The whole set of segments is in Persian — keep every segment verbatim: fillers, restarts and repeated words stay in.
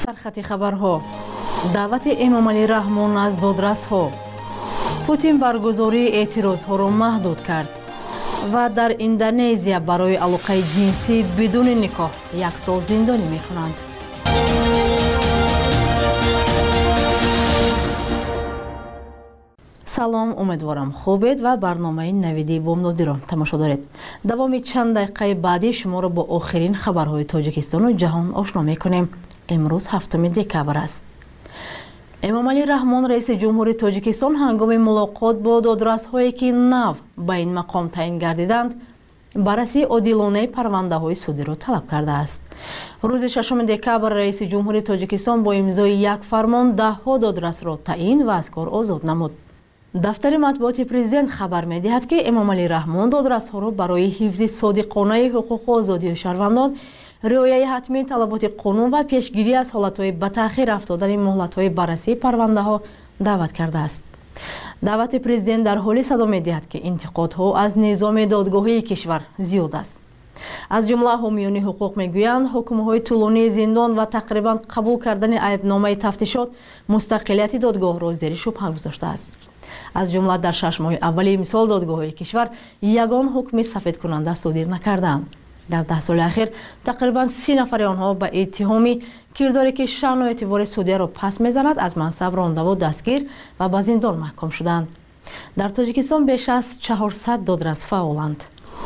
سرخط خبرها. دعوت امام علی رحمون از دادرس‌ها. پوتین برگزاری اعتراض‌ها را محدود کرد و در اندونزیا برای علاقه جنسی بدون نکاح یک سال زندانی می‌کنند. سلام، امیدوارم خوبید و برنامه نویدی بومنودی را تماشا دارید. دوامی چند دقیقه بعدی شما را با آخرین خبرهای تاجیکستان و جهان آشنا می‌کنیم. امروز هفتم دکبر است. امام علی رحمون رئیس جمهوری تاجیکستان هنگام ملاقات با دادرس‌هایی که نو به این مقام تعیین گردیدند بررسی عادلانه پرونده‌های سودی را طلب کرده است. روز ششم دکبر رئیس جمهوری تاجیکستان با امضای یک فرمان ده‌ها دادرس را تعیین و از کار آزاد نمود. دفتر مطبوعات پرزیدنت خبر می‌دهد که امام علی رحمون دادرس‌ها را برای حفظ صادقانه حقوق و آزادی شهروندان، رعایت حتمی طلبات قانون و پیشگیری از حالت‌های به تأخیر افتادن مهلت‌های بررسی پرونده‌ها دعوت کرده است. دعوت پرزیدنت در حالی صدا می‌دهد که انتقادها از نظام دادگاهی کشور زیاد است. از جمله حامیان حقوق میگویند حکم‌های طولانی زندان و تقریباً قبول کردن عیبنامه تفتیشات مستقلیت دادگاه را زیر شبهه گذاشته است. از جمله در شش ماه اول امسال دادگاه‌های کشور یگان حکم سفید کننده صادر نکردند. در ده سال اخیر تقریباً سی نفر آنها به اتهامی کرداری که شأن و اعتبار سودی را پس می‌زند از منصب رانده و دستگیر و به زندان محکوم شدند. در تاجیکستان بیش از چهارصد دادرس فعالند.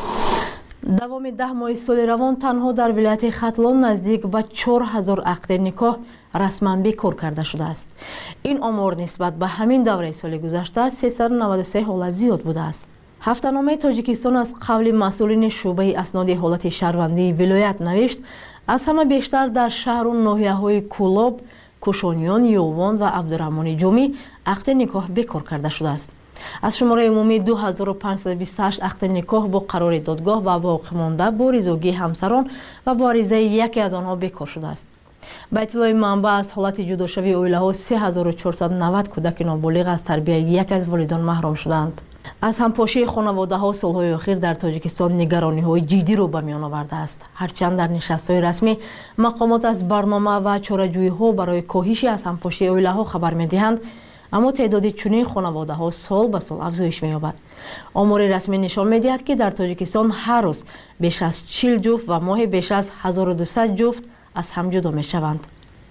دوام ده ماه سال روان تنها در ولایت ختلان نزدیک به چهار هزار عقد نکاح رسما بیکار کرده شده است. این آمار نسبت به همین دوره سال گذشته سیصد و نود و سه حالت زیاد بوده است. هفته‌نامه تاجیکستان از قول مسئولین شعبه اسناد حالت شهروندی ولایت نوشت از همه بیشتر در شهر و ناحیه‌های کولاب، کوشانیان، یووان و عبدالرحمن جومی عقد نکاح بیکار کرده شده است. از شماره عمومی دو هزار و پانصد و بیست و هشت عقد نکاح با قرار دادگاه و باقی مانده با رضایت همسران و با عریضه یکی از آنها بیکار شده است. به اطلاع منبع از حالت جداشوی اویله‌ها سه هزار و چهارصد و نود کودک نابالغ از تربیت یک از والدان محروم شدند. از همپاشی خانواده‌ها سال‌های اخیر در تاجیکستان نگرانی‌های جدی رو به میان آورده است. هرچند در نشست‌های رسمی مقامات از برنامه و چاره‌جویی‌ها برای کاهش از همپاشی اویله‌ها خبر می‌دهند، اما تعداد چنین خانواده‌ها سال به سال افزایش می‌یابد. آمار رسمی نشان می‌دهد که در تاجیکستان هر روز بیش از چهل جفت و ماهی بیش از هزار و دویست جفت از هم جدا می‌شوند.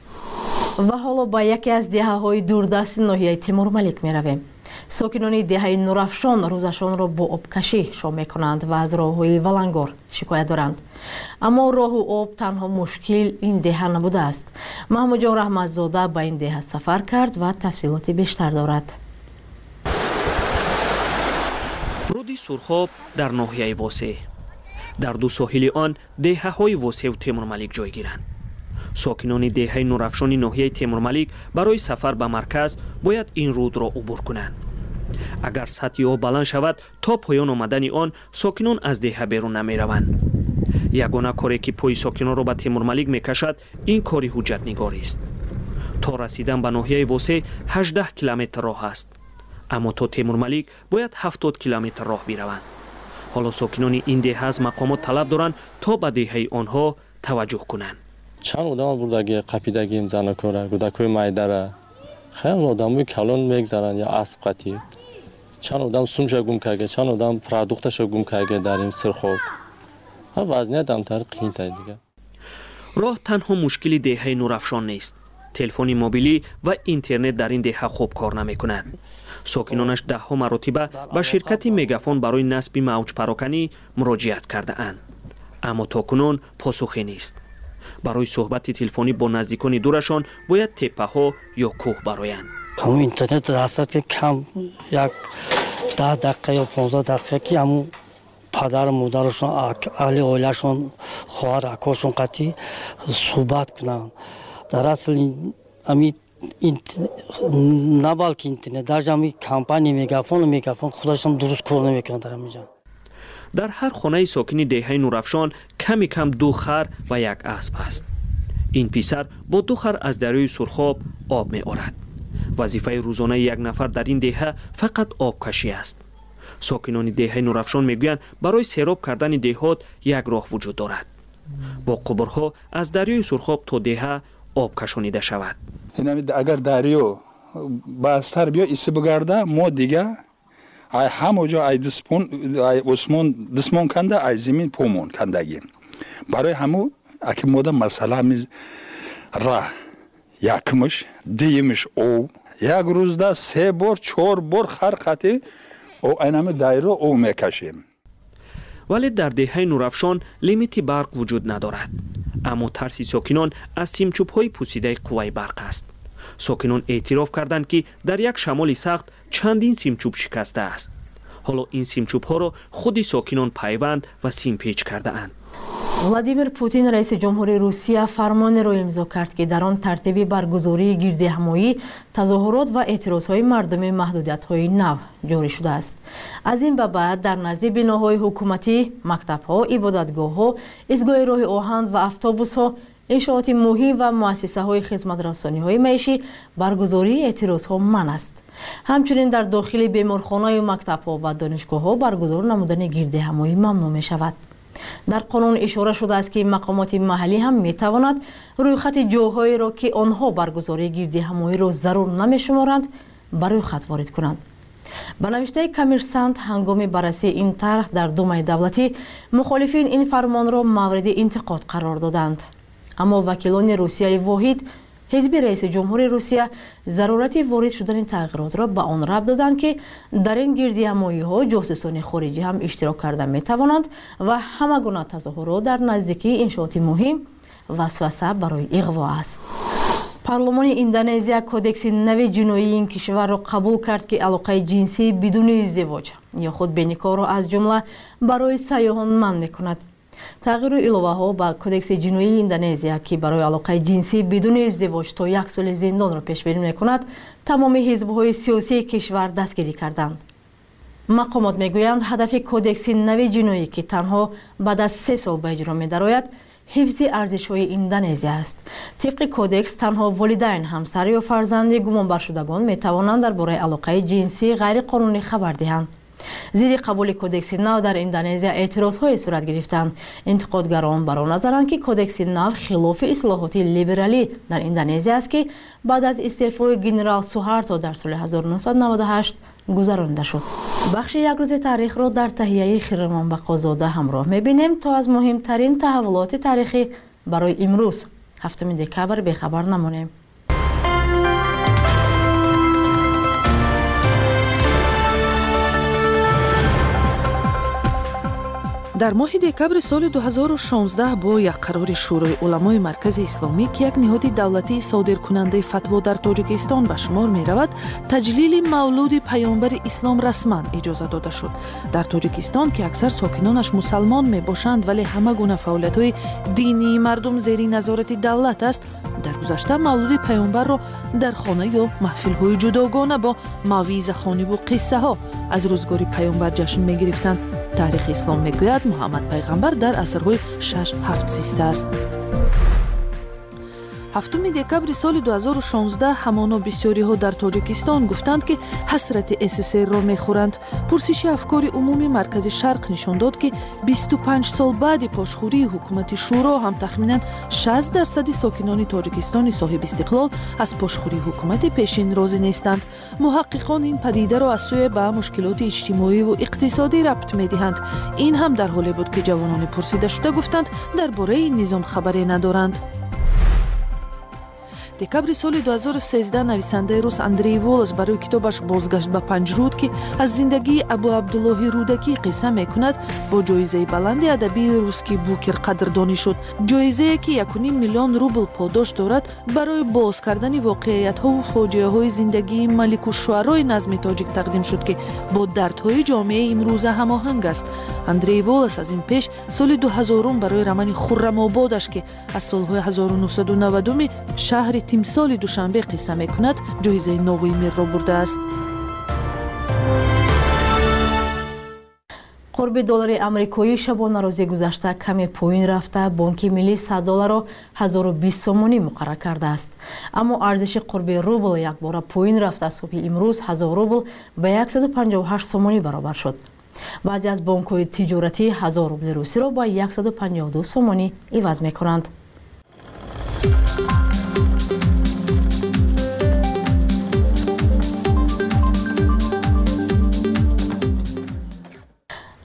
و حالا با یکی از دهه‌های دوردست ناحیه تیمور ملیک می‌رویم. ساکنان دهه نورافشان روزشان را با آبکشی شام می‌کنند و از راه‌های ولنگار شکایت دارند. اما راه و آب تنها مشکل این دهه نبوده است. محمود جان رحمتزاده به این دهه سفر کرد و تفصیلات بیشتر دارد. رودی سرخاب در ناحیه واسع. در دو ساحل آن دهه‌های واسع و تیمور ملیک جای گیرند. ساکنان دهه نورافشان ناحیه تیمور ملیک برای سفر به مرکز باید این رود را عبور کنند. اگر سطح آب بلند شود تا پایان آمدن آن ساکنان از دهه بیرون نمی روند. یگانه کاری که پای ساکنان را به تیمور ملیک می کشد این کاری حجت نگاری است. تا رسیدن به ناحیه واسع هجده کیلومتر راه است، اما تا تیمور ملیک باید هفتاد کیلومتر راه بروند. حالا ساکنان این دهه از مقامات طلب دارند تا به دهه آنها توجه کنند. چند آدم بردگی قپیدگی زنکوره گودکوی مایدره خیلی آدموی کلان میگذارن یا اسب قطعی چند آدم سومش گم کرده چند آدم پروداکتش گم کرده در این سرخوب ها وزنیت هم تر قین تا دیگه. راه تنها مشکلی دهه نورافشان نیست. تلفن موبیلی و اینترنت در این دهه خوب کار نمی‌کند. ساکنانش ده ها مرتبه به شرکت مگافون برای نصب موج پراکنی مراجعت کرده اند، اما تاکنون پاسخی نیست. برای صحبت تلفنی با نزدیکان دورشان باید تپه ها یا کوه برایند. همون اینترنت هست که کم یک ده دقیقه یا پانزده دقیقه که همون پدر مادرشون اهل عائلهشون خواهر اکاشون قطعی صحبت کنن. در اصل امی نه بلکه اینترنت در جمعی کمپانی میگافون و میگافون خودشون درست کار نمیکنن در همینجا. در هر خانه ساکنی دهه نورافشان کمی کم دو خر و یک اسب است. این پسر با دو خر از دریای سرخاب آب می آورد. وظیفه روزانه یک نفر در این دهه فقط آب کشی است. ساکنان دهه نورافشان میگویند برای سیراب کردن دهات یک راه وجود دارد. با قبرها از دریای سرخاب تا دهه آب کشانیده شود. اگر دریو بازتر بیا ایسه بگرده ما دیگه ای همونجا ای دسپون ای اسمون دسمون کنده ای زمین پومون کندگی برای همو اکی مودا مسئله میز را یکمش دیمش او یک روز ده سه بار چهار بار هر خطی او اینم دایره او میکشیم. ولی در دهه نورافشان لیمیتی برق وجود ندارد. اما ترسی ساکنان از سیمچوب‌های پوسیده قوه برق است. ساکنان اعتراف کردند که در یک شمال سخت چندین سیمچوب شکسته است. حالا این سیمچوب‌ها را خود ساکنان پیوند و سیم پیچ کرده اند. ولادیمیر پوتین رئیس جمهوری روسیه فرمان را امضا کرد که در آن ترتیب برگزاری گردهمایی تظاهرات و اعتراضهای مردمی محدودیت‌های نو جاری شده است. از این به بعد در نزد بناهای حکومتی، مکتب‌ها، عبادتگاه‌ها، ایستگاه راه آهن و اتوبوس‌ها، انشاءات مهم و مؤسسه‌های خدمت‌رسانی‌های معیشی برگزاری اعتراضها منع است. همچنین در داخل بیمارخانه‌های و مکتب‌ها و دانشگاه‌ها برگزار نمودن گردهمایی ممنوع می‌شود. در قانون اشاره شده است که مقامات محلی هم می‌تواند رویخط جاهایی را که آنها برگزاری گردهمایی را ضرور نمی‌شمارند بر رویخط وارد کنند. به نوشته کمیرسانت هنگام بررسی این طرح در دومای دولتی مخالفین این فرمان را مورد انتقاد قرار دادند. اما وکیلان روسیه واحد حزب رئیس جمهور روسیه ضرورت وارد شدن تغییرات را به آن ربط دادند که در این گردهمایی‌ها جاسوسان خارجی هم اشتراک کرده می‌توانند و همه گونه تظاهرات در نزدیکی انشاءات مهم وسوسه برای اغوا است. پارلمان اندونزیا کودکس نو جنایی این کشور را قبول کرد که علاقه جنسی بدون ازدواج یا خود به نکاح را از جمله برای سیاحان منع می‌کند. تغییر الوه ها با کودکس جنایی اندونزیا که برای علاقه جنسی بدون ازدواج تا یک سال زندان را پیش بینی می‌کند تمام حزب‌های سیاسی کشور دستگیری کردند. مقامات میگویند هدف کودکس نو جنایی که تنها بعد از سه سال به اجرا می‌دراید حفظ ارزش‌های اندونزیا است. طبق کودکس تنها والدین، همسر یا فرزند گمانبر شدگان می‌توانند درباره علاقه جنسی غیر قانونی خبر دهند. زیر قبول کودکس نو در اندونزیا اعتراض‌های صورت گرفتند. انتقادگران بر آن نظرند که کودکس نو خلاف اصلاحات لیبرالی در اندونزیا است که بعد از استعفای گنرال سوهارتو در سال هزار و نهصد و نود و هشت گذرانده شد. بخش یک روز تاریخ را در تهیه خیرمان بقازاده همراه می‌بینیم تا از مهمترین تحولات تاریخی برای امروز هفتم دکبر بخبر نمانیم. در ماه دکبر سال دو هزار و شانزده با یک قرار شورای علمای مرکز اسلامی که یک نهاد دولتی صادرکننده فتوا در تاجیکستان به شمار می رود، تجلیل مولود پیامبر اسلام رسما اجازه داده شد. در تاجیکستان که اکثر ساکنانش مسلمان می باشند ولی همه گونه فعالیت های دینی مردم زیر نظارت دولت است، در گذشته مولود پیامبر را در خانه یا محفل های جداگانه با موعظه خوانی و قصه ها از روزگار پیامبر جشن می گرفتند. تاریخ اسلام میگوید محمد پیغمبر در عصرهای شش هفت زیسته است. هفتم دکبر سال دو هزار و شانزده همانا بسیاری ها در تاجیکستان گفتند که حسرت اس اس ار را میخورند. پرسش افکار عمومی مرکز شرق نشان داد که بیست و پنج سال بعد پاشخوری حکومت شورا هم تخمینا شصت درصد ساکنان تاجیکستان صاحب استقلال از پاشخوری حکومت پیشین راضی نیستند. محققان این پدیده را از سوی به مشکلات اجتماعی و اقتصادی ربط میدهند. این هم در حالی بود که جوانان پرسیده شده گفتند درباره این نظام خبری ندارند. دکبر سال دو هزار و سیزده نویسنده روس اندری ولس برای کتابش بازگشت به پنجرود که از زندگی ابو عبدالله رودکی قصه میکند با جایزه بلند ادبی روسکی بوکر قدردانی شد. جایزه که یک و نیم میلیون روبل پاداش دارد برای باز کردن واقعیت ها و فاجعه های زندگی ملک الشعرای نظم تاجیک تقدیم شد که با دردهای جامعه امروزه هماهنگ است. اندری ولس از این پیش سال دو هزار برای رمان خرم آبادش که از سالهای هزار و نهصد و نود شهر تیمسال دوشنبه قصه میکند جایزه نوبل میر را برده است. قرب دلار آمریکایی شبانه روزی گذشته کمی پایین رفته بانک ملی صد دلار را هزار و بیست سومانی مقرر کرده است. اما ارزش قرب روبل یک بار پایین رفته صبح امروز هزار روبل به صد و پنجاه و هشت سومانی برابر شد. بعضی از بانک‌های تجارتی هزار روبل روسی را با صد و پنجاه و دو سومانی عوض می‌کنند.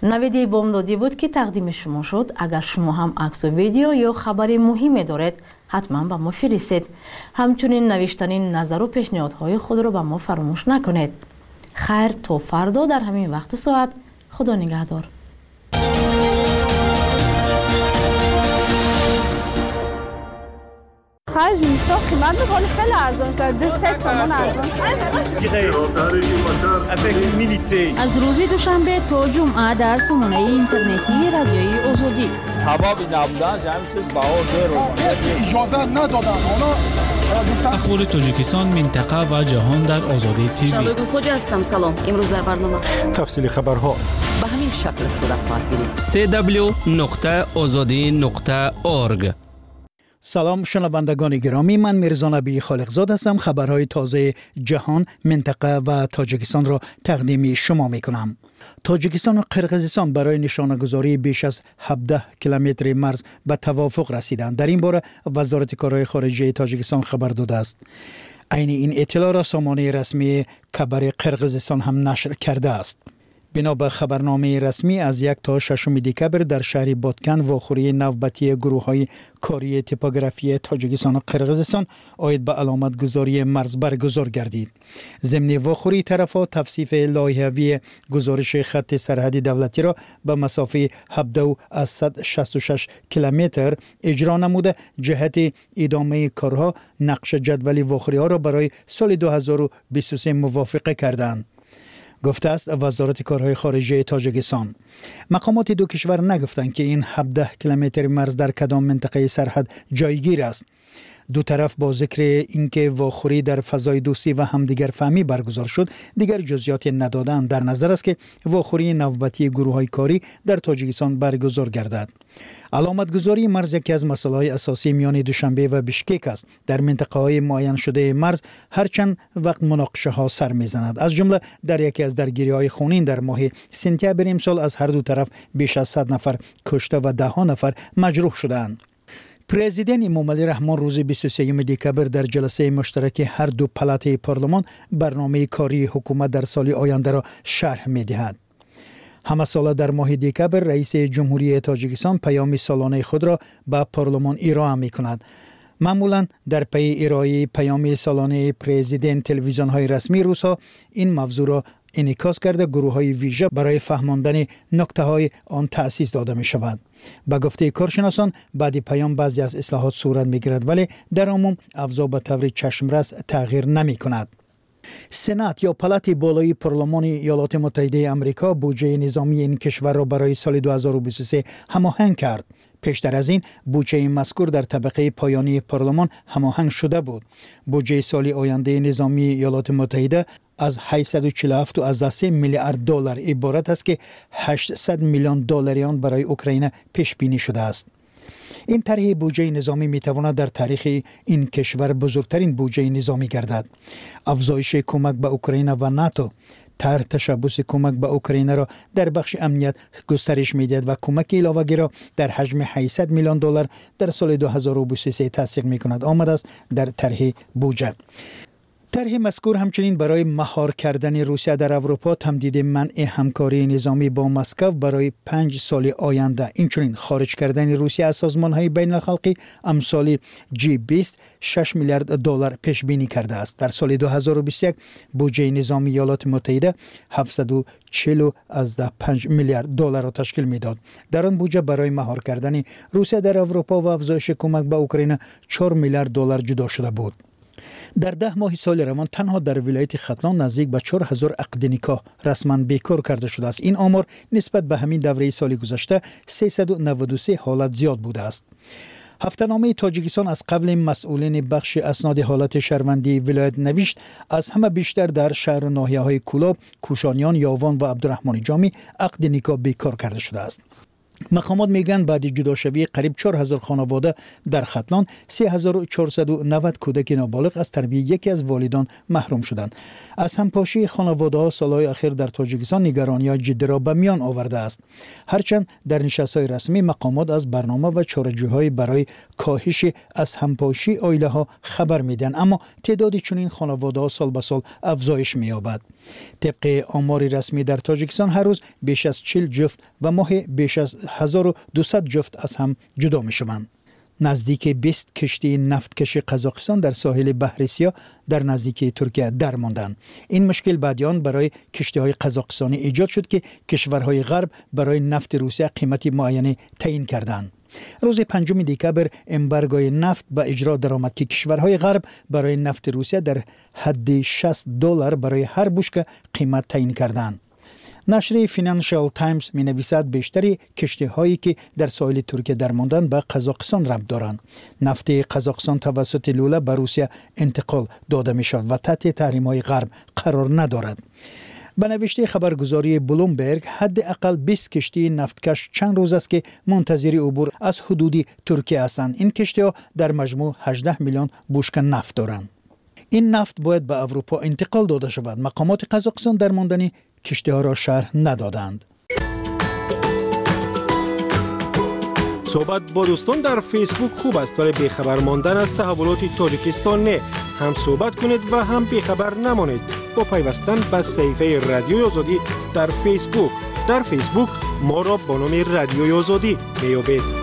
نویدی بامدادی بود که تقدیم شما شد. اگر شما هم عکس و ویدیو یا خبری مهمی دارید حتما به ما فرستید. همچنین نوشتن نظر و پیشنهادهای خود را به ما فراموش نکنید. خیر تا فردا در همین وقت ساعت. خدا نگهدار. خیلی زیستا قیمت بکنی خیلی ارزان شد. دو سه سامان ارزان شد. از روز دوشنبه تا جمعه در سامانه اینترنتی رادیوی آزادی. سبب نبودن همین چیز بهار داره. اجازه ندادن اونا. اخبار تاجیکستان، منطقه و جهان در آزادی تیوی. شبگل خوجا هستم. سلام. امروز در برنامه تفصیل خبرها به همین شکل صورت خواهد گرفت. سی دبلیو نقطه آزادی نقطه اورگ. سلام شنوندگان گرامی، من میرزا نبی خالقزاد هستم. خبرهای تازه جهان، منطقه و تاجیکستان را تقدیم شما میکنم. تاجیکستان و قرقیزستان برای نشانه‌گذاری بیش از هفده کیلومتر مرز به توافق رسیدند. در این باره وزارت کارهای خارجه تاجیکستان خبر داده است. عین این اطلاع را سامانه رسمی کبر قرقیزستان هم نشر کرده است. بنا به خبرنامه رسمی از یک تا ششم دکبر در شهر بادکن واخوری نوبتی گروه‌های کاری تپوگرافی تاجیکستان و قرقیزستان آید به علامت گذاری مرز برگزار گردید. ضمن واخوری طرف‌ها توصیف لایحه‌ای گزارش خط سرحدی دولتی را به مسافه هفده و صد و شصت و شش کیلومتر اجرا نموده جهت ادامه کارها نقشه جدول واخوری‌ها را برای سال دو هزار و بیست و سه موافقه کردند. گفته است وزارت کارهای خارجه تاجیکستان. مقامات دو کشور نگفتند که این هفده کیلومتر مرز در کدام منطقه سرحد جایگیر است. دو طرف با ذکر اینکه واخوری در فضای دوستی و همدیگر فهمی برگزار شد دیگر جزئیات ندادند. در نظر است که واخوری نوبتی گروه‌های کاری در تاجیکستان برگزار گردد. علامت گذاری مرز یکی از مسائل اساسی میان دوشنبه و بشکک است. در منطقه‌های معین شده مرز هرچند وقت مناقشه ها سر میزند. از جمله در یکی از درگیری‌های خونین در ماه سپتامبر امسال از هر دو طرف بیش از صد نفر کشته و ده ها نفر مجروح شدند. پرزیدنت امامعلی رحمان روز بیست و سوم دکبر در جلسه مشترک هر دو پلاته پارلمان برنامه کاری حکومت در سال آینده را شرح می‌دهد. همه ساله در ماه دکبر رئیس جمهوری تاجیکستان پیام سالانه خود را به پارلمان ارائه می‌کند. معمولا در پی ارائه پیام سالانه پرزیدنت تلویزیون‌های رسمی روس‌ها این موضوع را انعکاس کرده گروه‌های ویژه برای فهماندن نکته‌های آن تأسیس داده می‌شود. به گفته کارشناسان بعد پیام بعضی از اصلاحات صورت می‌گیرد ولی در عموم افزا به طور چشمرس تغییر نمی‌کند. سنات یا پلات بالای پارلمان ایالات متحده آمریکا بودجه نظامی این کشور را برای سال دو هزار و بیست و سه هماهنگ کرد. پیشتر از این بودجه مذکور در طبقه پایانی پارلمان هماهنگ شده بود. بودجه سال آینده نظامی ایالات متحده از هشتصد و چهل و هفت و سه میلیارد دلار عبارت است که هشتصد میلیون دلار آن برای اوکراین پیش بینی شده است. این طرح بودجه نظامی می تواند در تاریخ این کشور بزرگترین بودجه نظامی گردد. افزایش کمک به اوکراین و ناتو طرح تشبث کمک به اوکراین را در بخش امنیت گسترش می‌دهد و کمک علاوه‌ای را در حجم هشتصد میلیون دلار در سال دو هزار و بیست و سه تصدیق می‌کند آمده است در طرح بودجه. طرح مذکور همچنین برای مهار کردن روسیه در اروپا، تمدید منع همکاری نظامی با مسکو برای پنج سال آینده، اینچنین خارج کردن روسیه از سازمان‌های بین‌المللی امثال جی بیست شش میلیارد دلار پیش بینی کرده است. در سال دو هزار و بیست و یک بودجه نظامی ایالات متحده هفتصد و چهل و پنج میلیارد دلار را تشکیل میداد. در آن بودجه برای مهار کردن روسیه در اروپا و افزایش کمک به اوکراین چهار میلیارد دلار جدا شده بود. در ده ماه سال روان تنها در ولایت ختلان نزدیک به چهار هزار عقد نکاح رسما بیکار کرده شده است. این آمار نسبت به همین دوره سال گذشته سیصد و نود و سه حالت زیاد بوده است. هفته‌نامه تاجیکستان از قبل مسئولین بخش اسناد حالت شهروندی ولایت نوشت از همه بیشتر در شهر و ناحیه‌های کولاب، کوشانیان، یاوان و عبدالرحمن جامی عقد نکاح بیکار کرده شده است. مقامات میگن بعد جداشوی قریب چهار هزار خانواده در ختلان سه هزار و چهارصد و نود کودک نابالغ از تربیت یکی از والدان محروم شدند. از همپاشی خانواده ها سالهای اخیر در تاجیکستان نگرانی جدی را به میان آورده است. هرچند در نشست‌های رسمی مقامات از برنامه و چاره‌جویی‌های برای کاهش از همپاشی عائله ها خبر میدن، اما تعداد چنین خانواده ها سال به سال افزایش می‌یابد. طبق آمار رسمی در تاجیکستان هر روز بیش از چهل جفت و ماه بیش از هزار و دویست جفت از هم جدا می شوند. نزدیک بیست کشتی نفتکش قزاقستان در ساحل بحر سیاه در نزدیکی ترکیه در ماندند. این مشکل بعد آن برای کشتی‌های قزاقستانی ایجاد شد که کشورهای غرب برای نفت روسیه قیمت معینی تعیین کردند. روز پنجم دکبر امبارگوی نفت به اجرا درآمد که کشورهای غرب برای نفت روسیه در حد شصت دلار برای هر بشکه قیمت تعیین کردند. نشر فینانشال تایمز می نویسد بیشتری کشتی هایی که در ساحل ترکیه در ماندن به قزاقستان ربط دارند. نفت قزاقستان توسط لوله به روسیه انتقال داده می شود و تحت تحریم های غرب قرار ندارد. به نوشته خبرگزاری بلومبرگ حداقل بیست کشتی نفتکش چند روز است که منتظر عبور از حدود ترکیه هستند. این کشتی ها در مجموع هجده میلیون بشکه نفت دارند. این نفت باید به اروپا انتقال داده شود. مقامات قزاقستان در ماندن کشتی ها را شرح ندادند. صحبت با دوستان در فیسبوک خوب است، ولی بیخبر ماندن از تحولات تاجیکستان نه. هم صحبت کنید و هم بیخبر نمانید با پیوستن به صفحه رادیوی آزادی در فیسبوک. در فیسبوک ما را با نام رادیوی آزادی میابید.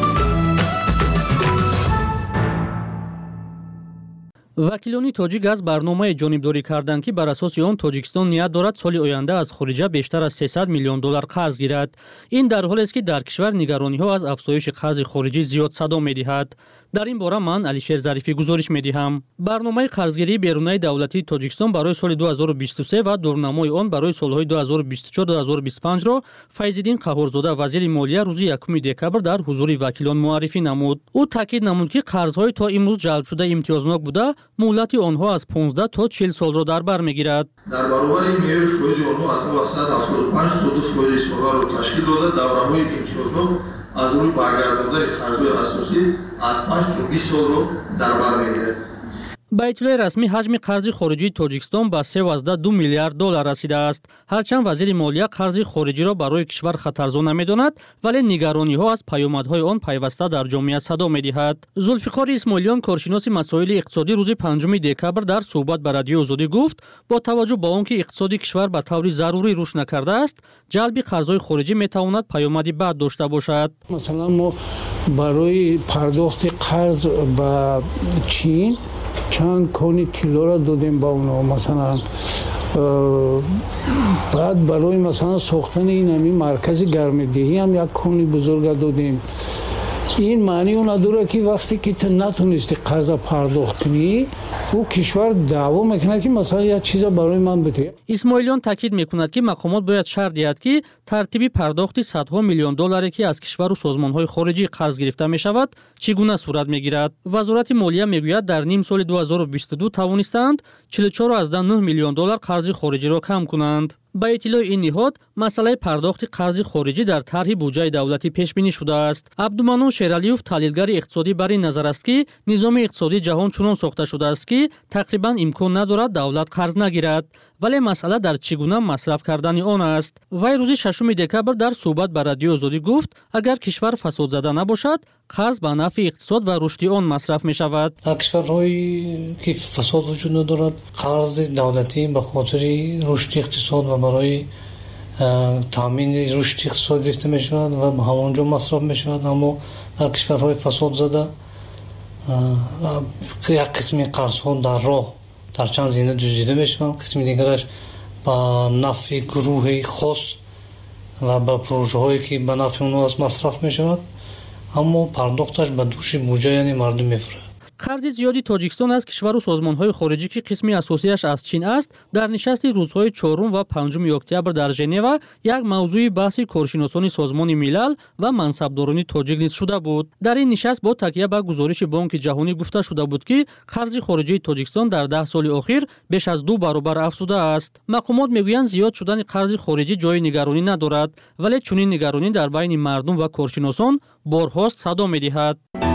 وکیلان تاجیک از برنامه جانبداری کردند که بر اساس آن تاجیکستان نیت دارد سال آینده از خارجه بیشتر از سیصد میلیون دلار قرض گیرد. این در حالی است که در کشور نگرانی ها از افزایش قرض خارجی زیاد صدا می‌دهد. در این باره من علیشیر ظریفی گزارش می‌دهم. برنامه قرضگیری بیرونی دولتی تاجیکستان برای سال دو هزار و بیست و سه و دورنمای آن برای سالهای دو هزار و بیست و چهار تا دو هزار و بیست و پنج را فیض‌الدین قهورزاده وزیر مالیه روز یکم دکبر در حضور وکیلان معرفی نمود. او تاکید نمود که قرض‌های تا امروز جلب شده امتیازناک بوده، مهلت آنها از پانزده تا چهل سال را در بر می‌گیرد. در برابر این میانه فایز آنها از صد و هفتاد و پنج تا دو فایز ساله را تشکیل داده. دوره‌های امتیازناک از روی برگرداندن قرض‌های اساسی از پنج تا بیست سال رو در بر می‌گیرد. با اطلاع رسمی حجم قرض خارجی تاجیکستان به سه و دو میلیارد دلار رسیده است. هرچند وزیر مالیه قرض خارجی را برای کشور خطرزا نمی‌داند، ولی نگرانی‌ها از پیامدهای آن پیوسته در جامعه صدا می‌دهد. ذوالفقار اسماعیلیان کارشناس مسائل اقتصادی روز پنجم دکبر در صحبت با رادیو آزادی گفت با توجه به آنکه اقتصاد کشور به طور ضروری رشد نکرده است، جلب قرض‌های خارجی می‌تواند پیامدی بد داشته باشد. مثلا ما برای پرداخت قرض به چین چند کانی طلا را دادیم با اونا، مثلا بعد برای مثلا ساختن این همین مرکز گرمدهی هم یک کانی بزرگ دادیم. این معنی اون نداره که وقتی که تو نتونستی قرض پرداخت کنی او کشور دعوا میکنه که مثلا یک چیز برای من بده. اسماعیلیان تاکید میکند که مقامات باید شرح دهد که ترتیب پرداخت صدها میلیون دلاری که از کشور و سازمانهای خارجی قرض گرفته میشود چگونه صورت میگیرد. وزارت مالیه میگوید در نیم سال دو هزار و بیست و دو توانستند چهل و چهار و نه میلیون دلار قرض خارجی را کم کنند. با اطلاع این نهاد مسئله پرداخت قرض خارجی در طرح بودجه دولتی پیش بینی شده است. عبدالمنان شیرعلیوف تحلیلگر اقتصادی بر این نظر است که نظام اقتصادی جهان چنان ساخته شده است که تقریبا امکان ندارد دولت قرض نگیرد، ولی مسئله در چگونه مصرف کردن آن است. وی روز ششم دکبر در صحبت با رادیو آزادی گفت اگر کشور فساد زده نباشد قرض به نفع اقتصاد و رشد آن مصرف می شود. در کشورهایی که فساد وجود ندارد قرض دولتی به خاطر رشد اقتصاد و برای تامین رشد اقتصاد گرفته می شود و به همانجا مصرف می شود. اما در کشورهای فساد زده یک قسمی قرض ها در راه در چند زمینه دزدیده می شود، قسمی دیگرش به نفع گروه خاص و به پروژه هایی که به نفع اونها از مصرف می شود، اما پرداختش به دوش بودجه یعنی مردم میفره. خرج زیادی تاجیکستان از کشور و سازمان‌های خارجی که قسمی اساسیش از چین است در نشست روزهای چهارم و پنجم اکتبر در ژنو یک موضوع بحث کارشناسان سازمان ملل و منصبداران تاجیک نیز شده بود. در این نشست با تکیه به گزارش بانک جهانی گفته شده بود که خرج خارجی تاجیکستان در ده سال اخیر بیش از دو برابر افزوده است. مقامات میگویند زیاد شدن خرج خارجی جای نگرانی ندارد، ولی چنین نگرانی در بین مردم و کارشناسان بارهاست صدا می‌دهد.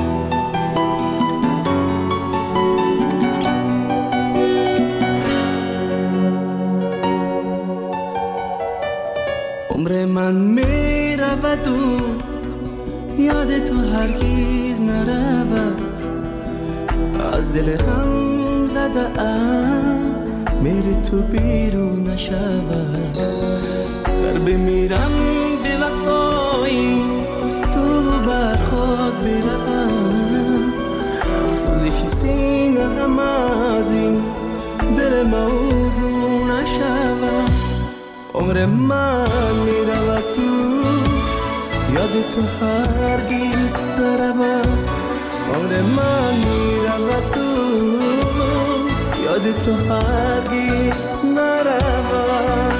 عمر من می رود و یاد تو هرگیز نرود، از دل غم زده ام میری تو بیرون نشود. در بمیرم به وفایی تو بر خاک بروم، سوزش سینه غم از این دل موضوع نشود. عمر من می رود تو یاد تو هرگیز نرود. عمر من می رود تو یاد تو هرگیز نرود.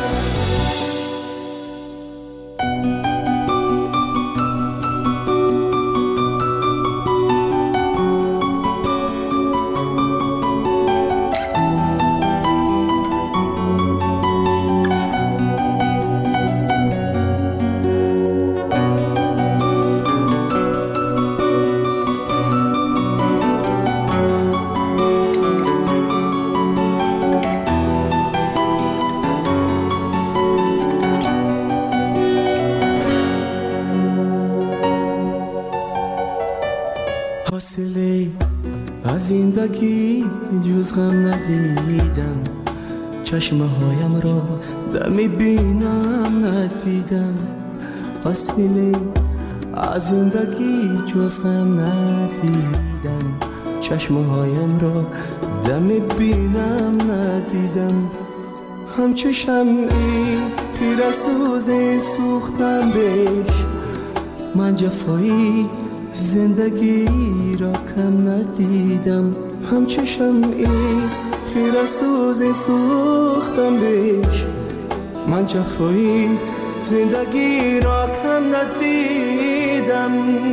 حاصله از زندگی جز غم ندیدم، چشمه هایم را دمی بینم ندیدم. حاصله از زندگی جز غم ندیدم، چشمه هایم را دمی بینم ندیدم. همچو شمعی خیره سوز سوختم بهش، من جفایی زندگی را کم ندیدم. همچو شمعی خیره سوز سوختم بهش، من جفایی زندگی را کم ندیدم.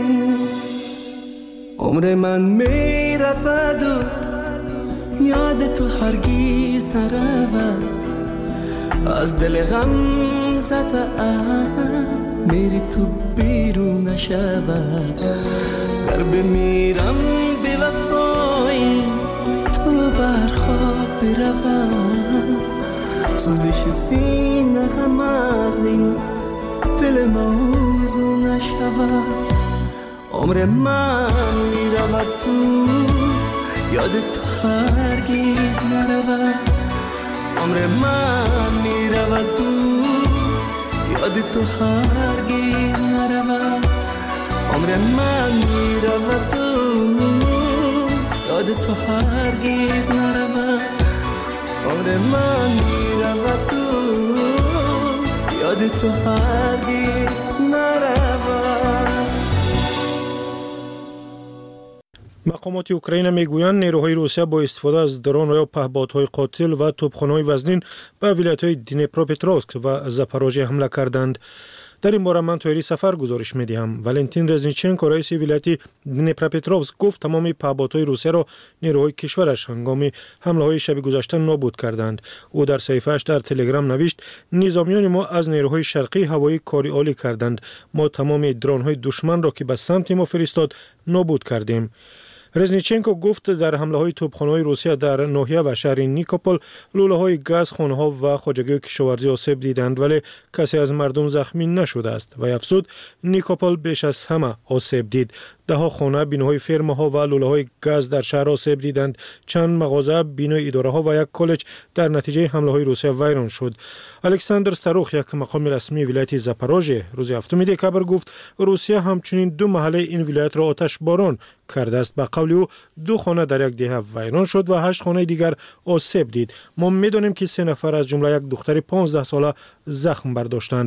عمر من می رود و یاد تو هرگیز نرود، از دل غم زده ام میری تو بیرون نشود. گر بمیرم به وفایی تو بر خاک بروم، سوزش سینه غم از این دل موضوع نشود. عمر من می رود تو یاد تو هرگیز نرود. عمر من می رود تو یاد تو هرگیز نرود. عمر من می رود تو یاد تو هرگیز نرود. عمر من می رود تو یاد تو هرگیز نرود. مقامات اوکراین میگویند نیروهای روسیه با استفاده از درون و پهپادهای قاتل و توپخانه‌های وزنین به ولایت‌های دنیپروپتروفسک و زاپاروژه حمله کردند. در این باره من تویری سفر گزارش می‌دهم. والنتین رزنیچنکو رئیس ولایت دنیپروپتروفسک گفت تمام پهپادهای روسیه را نیروهای کشورش هنگام حمله‌های شب گذشته نابود کردند. او در صفحه‌اش در تلگرام نوشت: نظامیان ما از نیروهای شرقی هوایی کاری عالی کردند. ما تمام درون‌های دشمن را که به سمت ما فرستاد نابود کردیم. رزنیچنکو گفت در حمله‌های توپخانه‌های روسیه در ناحیه و شهر نیکوپل لوله‌های گاز، خانه‌ها و خواجگی کشاورزی آسیب دیدند، ولی کسی از مردم زخمی نشده است. و افزود نیکوپل بیش از همه آسیب دید. ده ها خانه، بیناهای فرم‌ها و لوله‌های گاز در شهر آسیب دیدند. چند مغازه، بینای اداره‌ها و یک کالج در نتیجه حمله‌های روسیه ویران شد. الکساندر ستاروخ، یک مقام رسمی ولایت زاپاروژه، روز هفتم دکبر گفت روسیه همچنین دو محله این ولایت را آتش باران کرده است. به قول او دو خانه در یک دهه ویران شد و هشت خانه دیگر آسیب دید. ما می‌دانیم که سه نفر از جمله یک دختر پانزده ساله زخم برداشتند.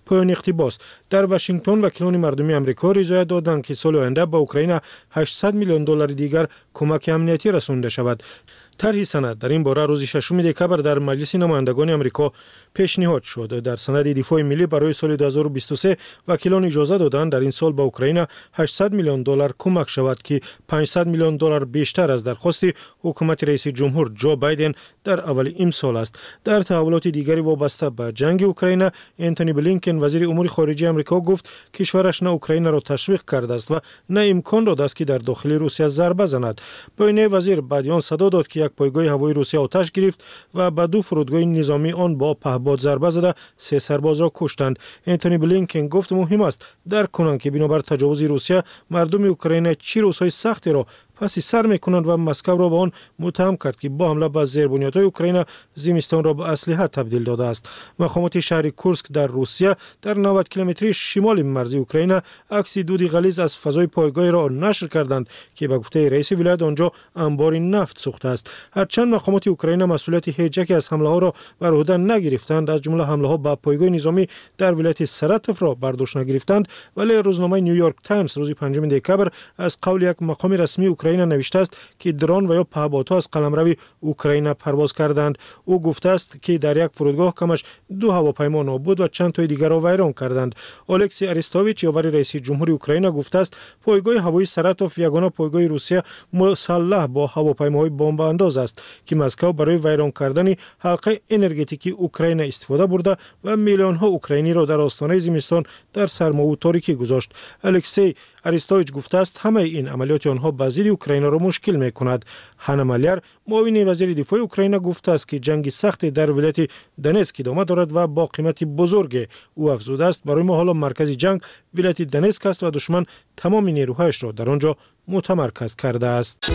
پایان اقتباس در واشنگتن وکیلان مردمی آمریکا رضایت دادند که سال آینده به اوکراین هشتصد میلیون دلار دیگر کمک امنیتی رسانده شود. طرح سند در این باره روز ششم دکبر در مجلس نمایندگان آمریکا پیشنهاد شد. در سند دفاع ملی برای سال دو هزار و بیست و سه وکیلان اجازه دادند در این سال به اوکراین هشتصد میلیون دلار کمک شود که پانصد میلیون دلار بیشتر از درخواست حکومت رئیس جمهور جو بایدن در اول این سال است. در تحولات دیگری وابسته به جنگ اوکراین، انتونی بلینکن وزیر امور خارجه آمریکا گفت کشورش نه اوکراین را تشویق کرده است و نه امکان داده است که در داخل روسیه ضربه زند. بین وزیر بعد آن صدا داد که یک پایگاه هوایی روسیه آتش گرفت و به دو فرودگاه نظامی آن با پهپاد ضربه زده سه سرباز را کشتند. انتونی بلینکن گفت مهم است درک کنند که بنابر تجاوز روسیه مردم اوکراین چه روزهای سختی را پسی سر میکنند و مسکو را به آن متهم کرد که با حمله به زیربنیادهای اوکراین زمستان را به اسلحه تبدیل داده است. مقامات شهر کورسک در روسیه در نود کیلومتری شمال مرزی اوکراین عکس دود غلیظ از فضای پایگاه را نشر کردند که به گفته رئیس ولایت آنجا انبار نفت سوخته است. هرچند مقامات اوکراین مسئولیت هیچ یک از حمله ها را بر عهده نگرفتند، از جمله حمله ها به پایگاه نظامی در ولایت سراتف را برداشت نگرفتند، ولی روزنامه نیویورک تایمز روز پنجم دکبر از قول یک مقام رسمی اوکراین نوشته است که درون و یا پهپادها از قلمرو اوکراین پرواز کردند. او گفته است که در یک فرودگاه کمش دو هواپیما نابود و چند تای دیگر را ویران کردند. الکسی اریستوویچ یاور رئیس جمهوری اوکراین گفته است پایگاه هوایی سراتوف یگانه پایگاه روسیه مسلح با هواپیماهای بمب انداز است که مسکو برای ویران کردن حلقه انرژتیکی اوکراین استفاده برده و میلیون ها اوکراینی را در آستانه زمستان در سرما و تاریکی گذاشت. الکسی اریستوویچ گفته است همه این عملیات آنها به ضد اوکراین را مشکل می‌کند. هانا مالیر معاون وزیر دفاع اوکراین گفته است که جنگ سخت در ولایت دنیتسک ادامه دارد و با قیمت بزرگ. او افزوده است برای ما حالا مرکز جنگ ولایت دنیتسک است و دشمن تمام نیروهایش را در آنجا متمرکز کرده است.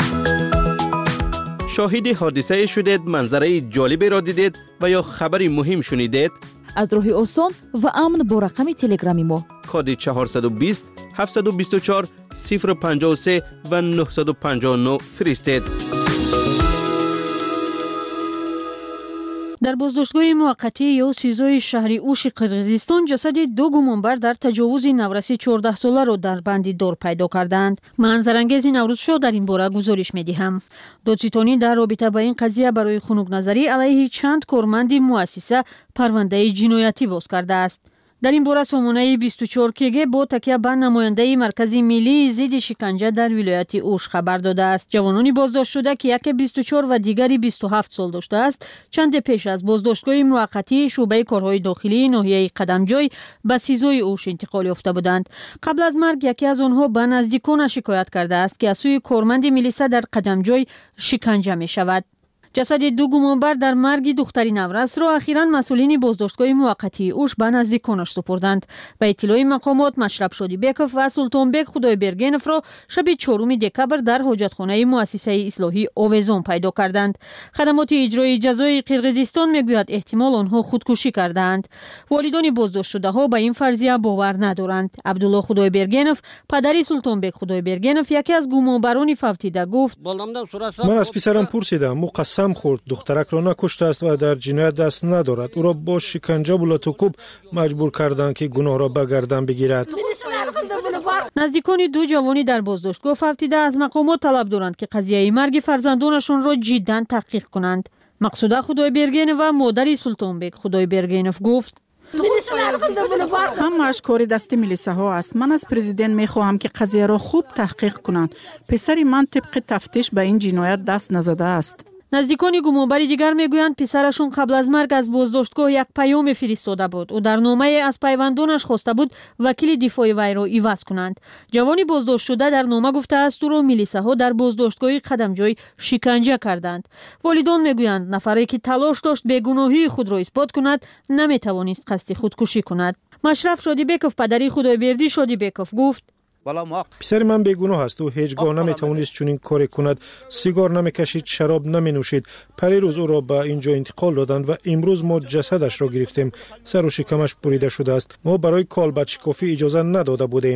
شاهد حادثه شدید، منظره جالبی را دیدید و یا خبری مهم شنیدید؟ از راهی آسان و امن با رقم تلگرامی ما کد چهارصد و بیست هفتصد و بیست و چهار صفر پنجاه و سه و نهصد و پنجاه و نه فرستید. در بازداشتگاه موقتی یا سیزای شهری اوش قرقیزستان جسد دو گمانبر در تجاوز نورسی چهارده ساله را در بندی دار پیدا کردند. منظرانگیز نوروز شو در این باره گزارش می‌دهم. دادستانی در رابطه با این قضیه برای خنک‌نظری علیه چند کارمند مؤسسه پرونده جنایتی باز کرده است. در این باره سامانه بیست و چهار کیگه با تکیه به نماینده مرکز ملی ضد شکنجه در ولایت اوش خبر داده است. جوانانی بازداشت شده که یکی بیست و چهار و دیگری بیست و هفت سال داشته است چند پیش از بازداشتگاه موقتی شعبه کارهای داخلی ناحیه قدمجوی به سیزای اوش انتقال یافته بودند. قبل از مرگ یکی از آنها به نزدیکان شکایت کرده است که از سوی کارمند میلیسا در قدمجوی شکنجه می شود. جسد دو گمانبر در مرگ دختری نورس را اخیراً مسئولین بازداشتگاه موقتی اوش به نزدیکانش سپردند. به اطلاع مقامات مشرب شادیبکوف و سلطانبک خدایبرگنف را شب چهارم دکبر در حاجتخانه مؤسسه اصلاحی آویزان پیدا کردند. خدمات اجرایی جزای قرقیزستان میگوید احتمال آنها خودکشی کردند. والدان بازداشت شده ها به این فرضیه باور ندارند. عبدالله خدایبرگنف پدر سلطانبک خدایبرگنف یکی از گمانبران فوتیده گفت من از پسرم پرسیدم مقسم خورد دخترک را نکشته است و در جنایت دست ندارد. او را با شکنجه و لطوکوب مجبور کردند که گناه را به گردن بگیرد. نزدیکان دو جوانی در بازداشتگاه فوتیده از مقامات طلب دارند که قضیه مرگ فرزندانشان را جداً تحقیق کنند. مقصوده خدایبرگنف و مادر سلطانبک خدایبرگنف گفت همه‌اش کاری دست میلیسا ها است. من از پرزیدنت میخواهم که قضیه را خوب تحقیق کنند. پسری من طبق تفتیش به این جنایت دست نزده است. نزدیکان گمانبر دیگر میگویند پسرشون قبل از مرگ از بازداشتگاه یک پیام فرستاده بود. او در نامه از پیوندانش خواسته بود وکیل دفاع وی را عوض کنند. جوانی بازداشت شده در نامه گفته است او را میلیساها در بازداشتگاه قدمجوی شکنجه کردند. والدان میگویند نفری که تلاش داشت بیگناهی خود را اثبات کند نمیتوانست قصد خودکشی کند. مشرف شادیبکوف پدری خدایبردی شادیبکوف گفت پسر من بیگناه است. او هیچگاه نمیتوانست چنین کاری کند. سیگار نمیکشید، شراب نمینوشید. پریروز او را به اینجا انتقال دادند و امروز ما جسدش را گرفتیم. سر و شکمش بریده شده است. ما برای کالبد شکافی اجازه نداده بودیم.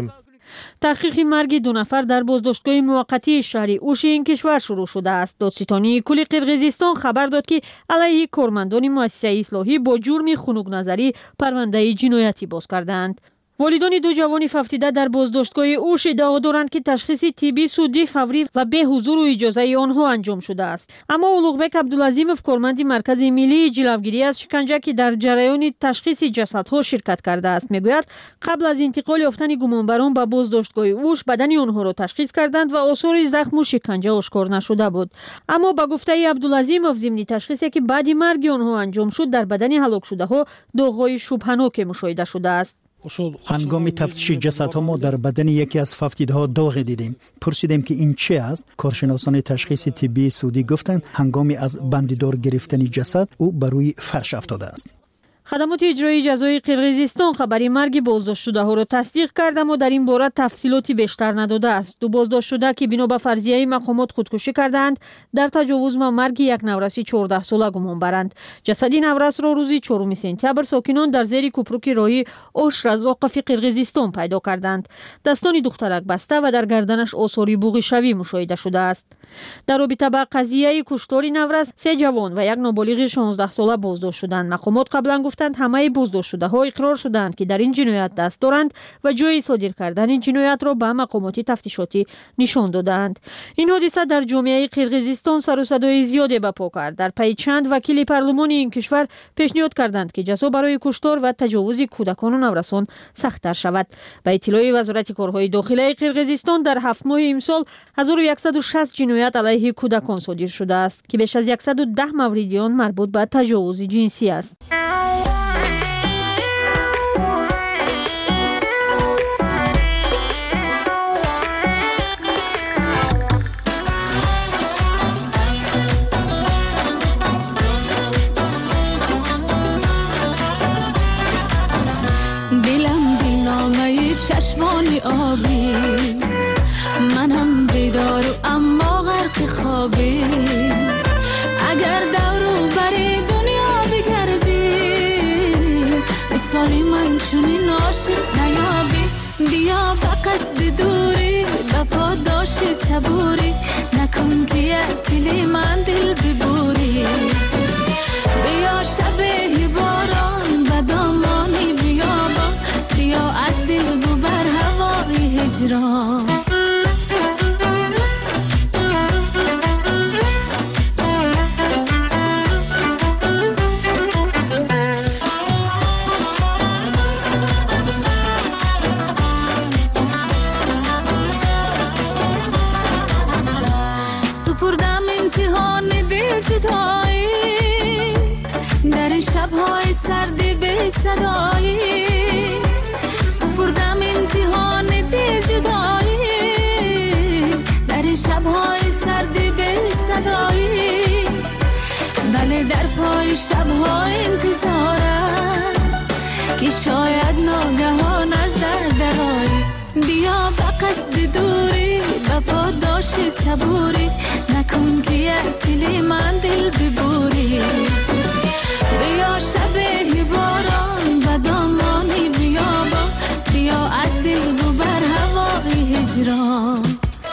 تحقیق مرگ دو نفر در بازداشتگاه موقتی شهری اوش این کشور شروع شده است. دادستانی کل قرقیزستان خبر داد که علیه کارمندان مؤسسه اصلاحی با جرم خنک نظری پرونده جنایتی باز کردند. والدان دو جوان ففتیده در بازداشتگاه اوش ادعا دارند که تشخیص طبی سودی فوری و به حضور و اجازه آنها انجام شده است. اما اولوغبک عبدالعظیمов کارمند مرکز ملی جلوگیری از شکنجه که در جریان تشخیص جسدها شرکت کرده است میگوید قبل از انتقال یافتن گمانبران به بازداشتگاه اوش بدن آنها را تشخیص کردند و آثار زخم و شکنجه آشکار نشده بود. اما به گفته عبدالعظیمov ضمن تشخیصی که بعد مرگ آنها انجام شد در بدن هلاک شده ها داغ‌های شبهناک مشاهده شده است. هنگام تفتیش جسدها ما در بدن یکی از ففتیدها داغ دیدیم. پرسیدیم که این چه است؟ کارشناسان تشخیص طبی سعودی گفتند هنگامی از بندیدار گرفتن جسد او بر روی فرش افتاده است. خدمات اجرایی جزای قرقیزستان خبری مرگ بازداشت شده ها را تصدیق کرد اما در این باره تفصیلاتی بیشتر نداده است. دو بازداشت شده که بنا به فرضیه مقامات خودکشی کردند در تجاوز و مرگ یک نورس چهارده ساله گمان برند. جسد نورس را روز چهارم سپتامبر ساکنان در زیر کوپروک راهی اوش رزاقف قرقیزستان پیدا کردند. دستان دخترک بسته و در گردنش آثار بوغ شوی مشاهده شده است. در رابطه با قضیه کشتار نورس سه جوان و یک نابالغ شانزده ساله بازداشت شدند. مقامات قبلا گفتند همه بازداشت شده ها اقرار شدند که در این جنایت دست دارند و جای صادر کردن این جنایت را به مقامات تفتیشاتی نشان دادند. این حادثه در جامعه قرقیزستان سر و صدای زیادی به پا کرد. در پی چند وکیل پارلمانی این کشور پیشنهاد کردند که جزا برای کشتار و تجاوز کودکان و نورسان سخت‌تر شود. به اطلاع وزارت کارهای داخلی قرقیزستان در هفت ماه امسال هزار و صد و شصت جنایت علیه کودکان صادر شده است که بیش از صد و ده مورد آن مربوط به تجاوز جنسی است. چشمانی آبی منم بیدار و اما غرق خوابی اگر دورو بری دنیا بگردی مثالی من چونی ناشد نیابی بیا به قصد دوری به پاداش صبوری نکن که از دل من دل ببوری بیا شبه باران به دامانی بیابان بیا از دل ببر هوای هجران سپردم امتحان دل جدایی در این شب‌های سرد به صدایی سپردم امتحان دل جدایی در این شب‌های سرد به صدایی بله در پای شب‌ها انتظارم که شاید ناگهان از در درایی بیا به قصد دوری به پاداش صبوری نکن که از دل من دل ببوری بیا شبه باران به دامانی بیابان بیا از دل ببر هوای هجران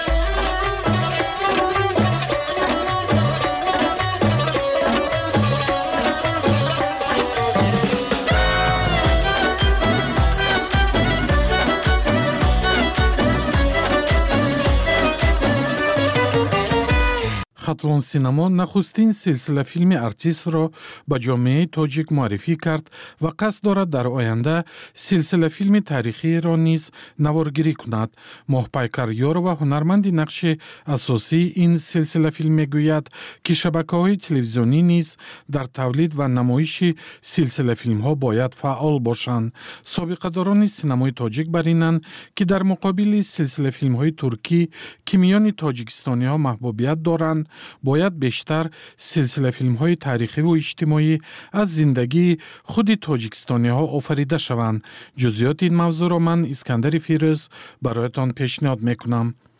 خطلون سینما نخستین سلسله فیلم ارتیست را به جامعه تاجیک معرفی کرد و قصد دارد در آینده سلسله فیلم تاریخی را نیز نوارگیری کند. محپیکریار و هنرمند نقش اساسی این سلسله فیلم میگوید که شبکه‌های تلویزیونی نیز در تولید و نمایش سلسله فیلم ها باید فعال باشند. سابقه داران سینمای تاجیک برینند که در مقابل سلسله فیلم های ترکی که میان تاجیکستانی ها محبوبیت دارند باید بیشتر سلسله فیلم های تاریخی و اجتماعی از زندگی خود تاجیکستانی ها آفریده شوند. جزئیات این موضوع را من اسکندر فیروز برایتان پیشنهاد میکنم.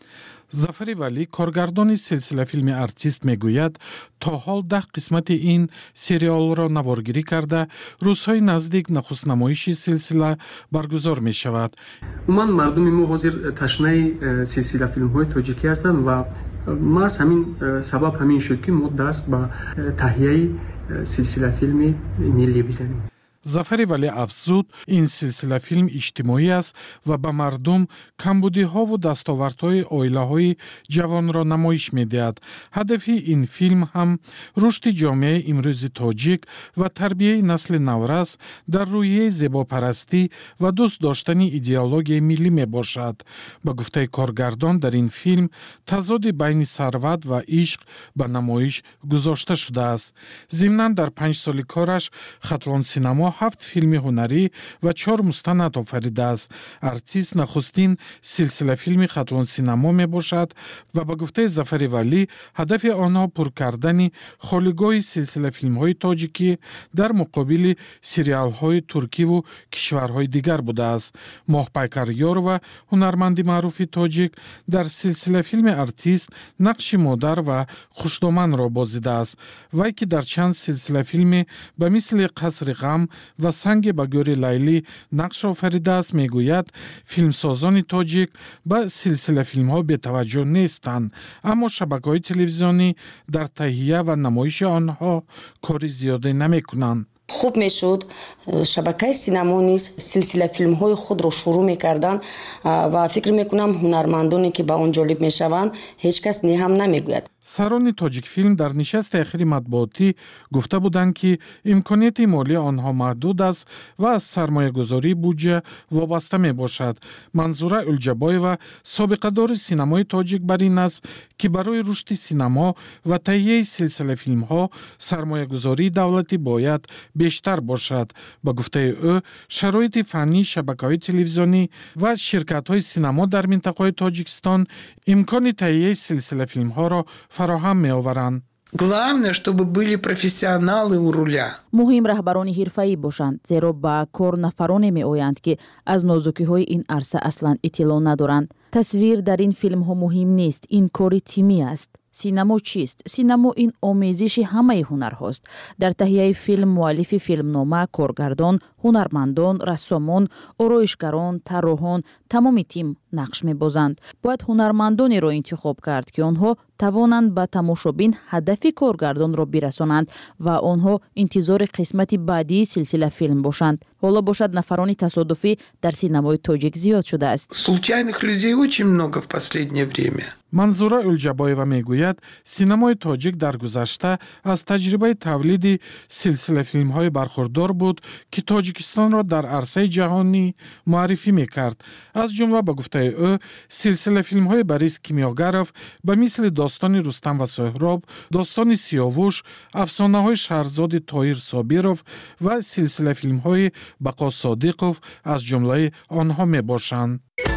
зафари валӣ коргардони силсила филми артист мегӯяд то ҳол даҳ қисмати ин сериолро наворгирӣ карда рӯзҳои наздик нахустнамоиши силсила баргузор мешавад. умуман мардуми мо ҳозир ташнаи силсила филмҳои тоҷикӣ ҳастанд ва маҳз ҳамин сабаб ҳамин шуд ки мо даст ба таҳияи силсила филми миллӣ бизанем. зафари валӣ афзуд, ин силсилафилм иҷтимоӣ аст ва ба мардум камбудиҳову дастовардҳои оилаҳои ҷавонро намоиш медиҳад. ҳадафи ин филм ҳам рушди ҷомеаи имрӯзи тоҷик ва тарбияи насли наврас дар рӯҳияи зебопарастӣ ва дӯст доштани идеологияи миллӣ мебошад. ба гуфтаи коргардон, дар ин филм тазоди байни сарват ва ишқ ба намоиш гузошта шудааст. зимнан дар панҷ соли кораш хатлон синамо ҳафт филми ҳунарӣ ва чор мустанад офаридааст. артист нахустин силсилафилми хатлон синамо мебошад ва ба гуфтаи Зафари Валӣ ҳадафи онҳо пур кардани холигоҳи силсилафилмҳои тоҷикӣ дар муқобили сериалҳои туркиву кишварҳои дигар будааст. Моҳпайкар Ёрова, ҳунарманди маъруфи тоҷик, дар силсилафилми артист нақши модар ва хушдоманро бозидааст. вай ки дар чанд силсилафилме ба мисли Қасри ғам ва санги ба гӯри Лайлӣ нақш офаридааст, мегӯяд филмсозони тоҷик ба силсилафилмҳо бетаваҷҷӯҳ нестанд, аммо шабакаҳои телевизионӣ дар таҳия ва намоиши онҳо кори зиёде намекунанд. хуб мешуд шабакаи синамо низ силсила филмҳои худро шурӯъ мекарданд ва фикр мекунам ҳунармандоне ки ба он ҷолиб мешаванд ҳеҷ кас не ҳам намегӯяд. сарони тоҷикфилм дар нишасти ахири матбуотӣ гуфта буданд, ки имконияти молии онҳо маҳдуд аст ва аз сармоягузории буҷа вобаста мебошад. Манзура Улҷабоева, собиқадори синамои тоҷик, бар ин аст, ки барои рушди синамо ва таҳияи силсилафилмҳо сармоягузории давлатӣ бояд бештар бошад. ба гуфтаи ӯ, шароити фаннии шабакаҳои телевизионӣ ва ширкатҳои синамо дар минтақаи Тоҷикистон имкони таҳияи силсилафилмҳоро фароҳам меоваранд. Главное, чтобы были профессионалы у руля. муҳим раҳбарони ҳирфаӣ бошанд, зеро ба кор нафароне меоянд, ки аз нозукиҳои ин арса аслан иттилоъ надоранд. Тасвир дар ин филмҳо муҳим нест, ин кори тимӣ аст. синамо чист? Синамо ин омезиши ҳамаи ҳунарҳост. Дар таҳияи филм муаллифи филмнома, коргардон, ҳунармандон, рассомон, ороишгарон, тарроҳон, тамоми тим нақш мебозанд. бояд ҳунармандонеро интихоб кард, ки онҳо тавонанд ба тамошобин ҳадафи коргардонро бирасонанд ва онҳо интизори қисмати баъдии силсила филм бошанд. ҳоло бошад нафарони тасодуфӣ дар синамои тоҷик зиёд шудааст. Случайных людей очень много в последнее время. Манзура Улҷабоева мегӯяд, синамои тоҷик дар гузашта аз таҷрибаи тавлиди силсилафилмҳои бархурдор буд, ки Тоҷикистонро дар арсаи ҷаҳонӣ муаррифӣ мекард. аз ҷумла ба гуфтаи ӯ, силсилафилмҳои Борис Кимёгаров ба мисли достони Рустам ва Соҳроб, достони Сиёвуш, афсонаҳои Шаҳрзоди Тоҳир Собиров ва силсилафилмҳои Бақо Содиқов аз ҷумлаи онҳо мебошанд.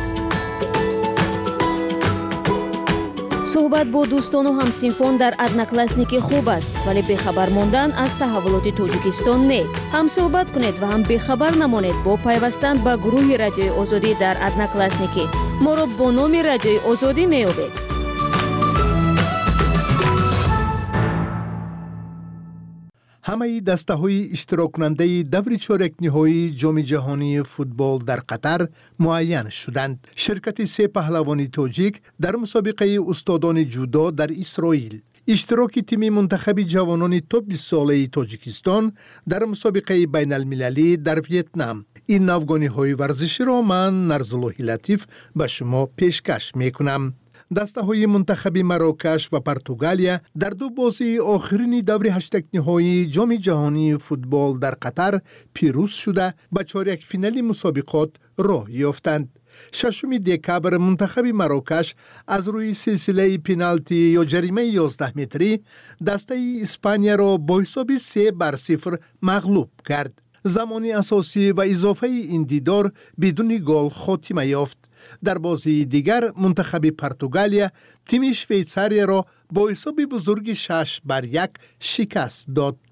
суҳбат бо дӯстону ҳамсинфон дар одноклассники хуб аст, вале бехабар мондан аз таҳаввулоти Тоҷикистон не. ҳам суҳбат кунед ва ҳам бехабар намонед бо пайвастан ба гурӯҳи Радиои Озодӣ дар одноклассники. моро бо номи Радиои Озодӣ меёбед. ҳамаи дастаҳои иштироккунандаи даври чоракниҳоии ҷоми ҷаҳонии футбол дар Қатар муайян шуданд. ширкати се паҳлавони тоҷик дар мусобиқаи устодони ҷудо дар Исроил, иштироки тими мунтахаби ҷавонони то бист солаи Тоҷикистон дар мусобиқаи байналмилалӣ дар Вьетнам. ин навгониҳои варзиширо ман Нарзуллоҳи Латиф ба шумо пешкаш мекунам. дастаҳои мунтахаби Марокаш ва Португалия дар ду бозии охирини даври ҳаштакниҳоии ҷоми ҷаҳонии футбол дар Қатар пирӯз шуда ба чорякфинали мусобиқот роҳ ёфтанд. шашуми декабр мунтахаби Марокаш аз рӯи силсилаи пеналти ё ҷаримаи ёздаҳ метрӣ дастаи Испанияро бо ҳисоби се бар сифр мағлуб кард. замони асосӣ ва изофаи ин дидор бидуни гол хотима ёфт. дар бозии дигар мунтахаби Португалия тими Швейтсарияро бо ҳисоби бузурги шаш бар як шикаст дод.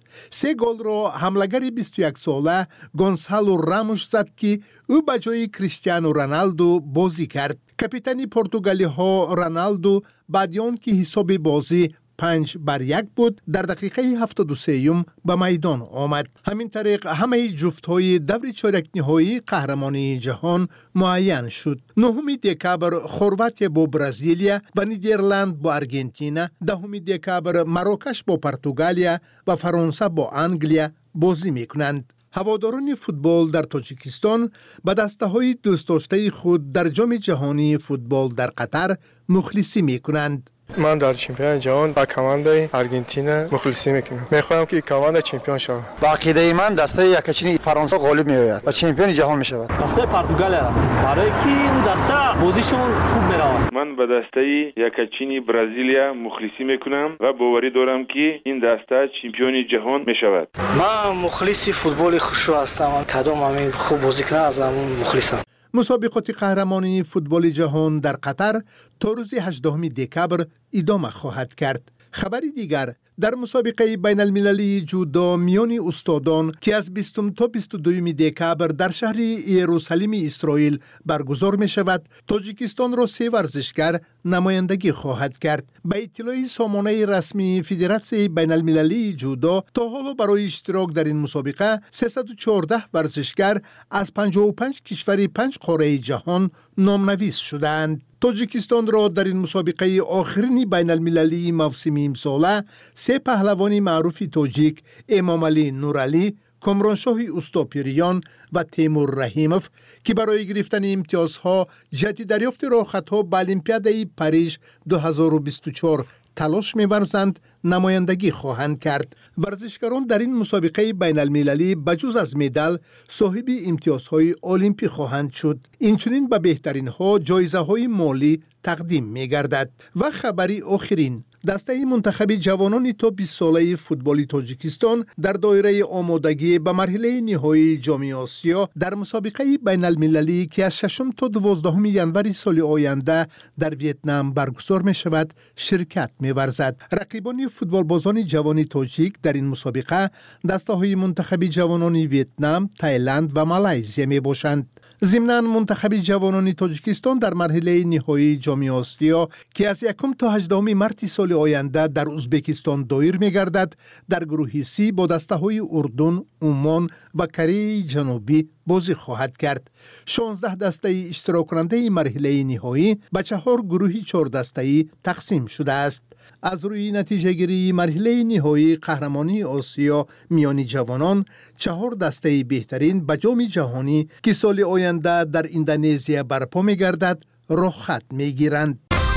سه گل را حملگر بیست و یک ساله گونسالو راموس زد که او به جای کریستیانو رونالدو بازی کرد. کاپیتان پرتغالی ها رونالدو بعد از آنکه حساب بازی پنج بر یک بود در دقیقه هفتاد و سه به میدان آمد. همین طریق همه جفت های دور چهارک نهایی قهرمانی جهان معین شد. نهم دکامبر خرواتیا با برزیلیا و نیدرلند با ارژانتین، دهم دکامبر مراکش با پرتغالیا و فرانسه با انگلیا بازی میکنند. هواداران فوتبال در تاجیکستان به دسته های دوست داشته خود در جام جهانی فوتبال در قطر مخلصی میکنند. من در چمپیون جهان با کماندای آرژانتین مخلصی میکنم. میخوام که کماند چمپیون شود. با عقیده من دسته یکچین فرانسه غالب میآید و چمپیون جهان میشود. دسته پرتغال را برای کی این دسته بازیشون خوب میرود. من به دسته یکچین برزیلیا مخلصی میکنم و باوری دارم که این دسته چمپیون جهان میشود. من مخلص فوتبال خوشو هستم. کدام همین خوب بازی کنه از همون مخلصم. مسابقات قهرمانی فوتبال جهان در قطر تا روز هجدهم دکامبر ادامه خواهد کرد. خبری دیگر در مسابقه بین المللی جودو میان استادان که از بیستم تا بیست و دوم دکامبر در شهر یروشلیم اسرائیل برگزار می شود، تاجیکستان را سه ورزشکار نمایندگی خواهد کرد. به اطلاع سامانه رسمی فدراسیون بین المللی جودو تا حالا برای اشتراک در این مسابقه سیصد و چهارده ورزشکار از پنجاه و پنج کشور پنج قاره جهان نامنویس شدند. تاجیکستان را در این مسابقه آخرین بین المللی موسم امساله سه پهلوان معروف تاجیک امام علی نورعلی، کامرانشاه اوستاپیریان و تیمور رحیموف که برای گرفتن امتیازها جهت دریافت راهخطها به المپیادای پاریژ دو هزار و بیست و چهار تلاش می‌ورزند نمایندگی خواهند کرد. ورزشکاران در این مسابقه بین المللی بجز از مدال صاحب امتیازهای المپی خواهند شد. اینچنین به بهترین ها جایزه های مالی تقدیم می‌گردد. و خبری آخرین، دسته منتخب جوانان تا بیست ساله فوتبال تاجیکستان در دایره آمادگی به مرحله نهایی جام آسیا در مسابقه بین المللی که از ششم تا دوازدهم ژانویه سال آینده در ویتنام برگزار می شود شرکت می ورزد. رقیبان فوتبال بازان جوان تاجیک در این مسابقه دسته های منتخب جوانان ویتنام، تایلند و مالایزیا می باشند. ضمناً منتخب جوانان تاجیکستان در مرحله نهایی جام آسیا که از یکم تا هجدهم مارس سال آینده در ازبکستان دایر می‌گردد در گروه سی با دسته‌های اردن، عمان و کره جنوبی بازی خواهد کرد. شانزده دسته اشتراک کننده مرحله نهایی به چهار گروه چهار دسته‌ای تقسیم شده است. از روی نتیجه گیری مرحله نهایی قهرمانی آسیا میان جوانان، چهار دسته بهترین به جام جهانی که سال آینده در اندونزیا برپا می گردد رخصت می گیرند.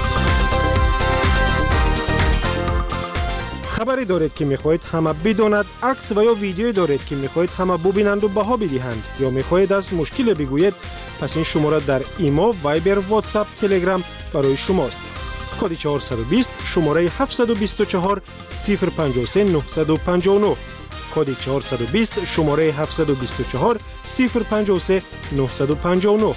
خبری دارید که میخواهید همه بداند، عکس و یا ویدیویی دارید که میخواهید همه ببینند و بها بدهند یا میخواهید از مشکل بگویید، پس این شماره در ایما، وایبر، واتساپ، تلگرام برای شماست. کد چهارصد و بیست شماره هفتصد و بیست و چهار صفر پنجاه و سه نهصد و پنجاه و نه. کد چهارصد و بیست شماره هفتصد و بیست و چهار صفر پنجاه و سه نهصد و پنجاه و نه.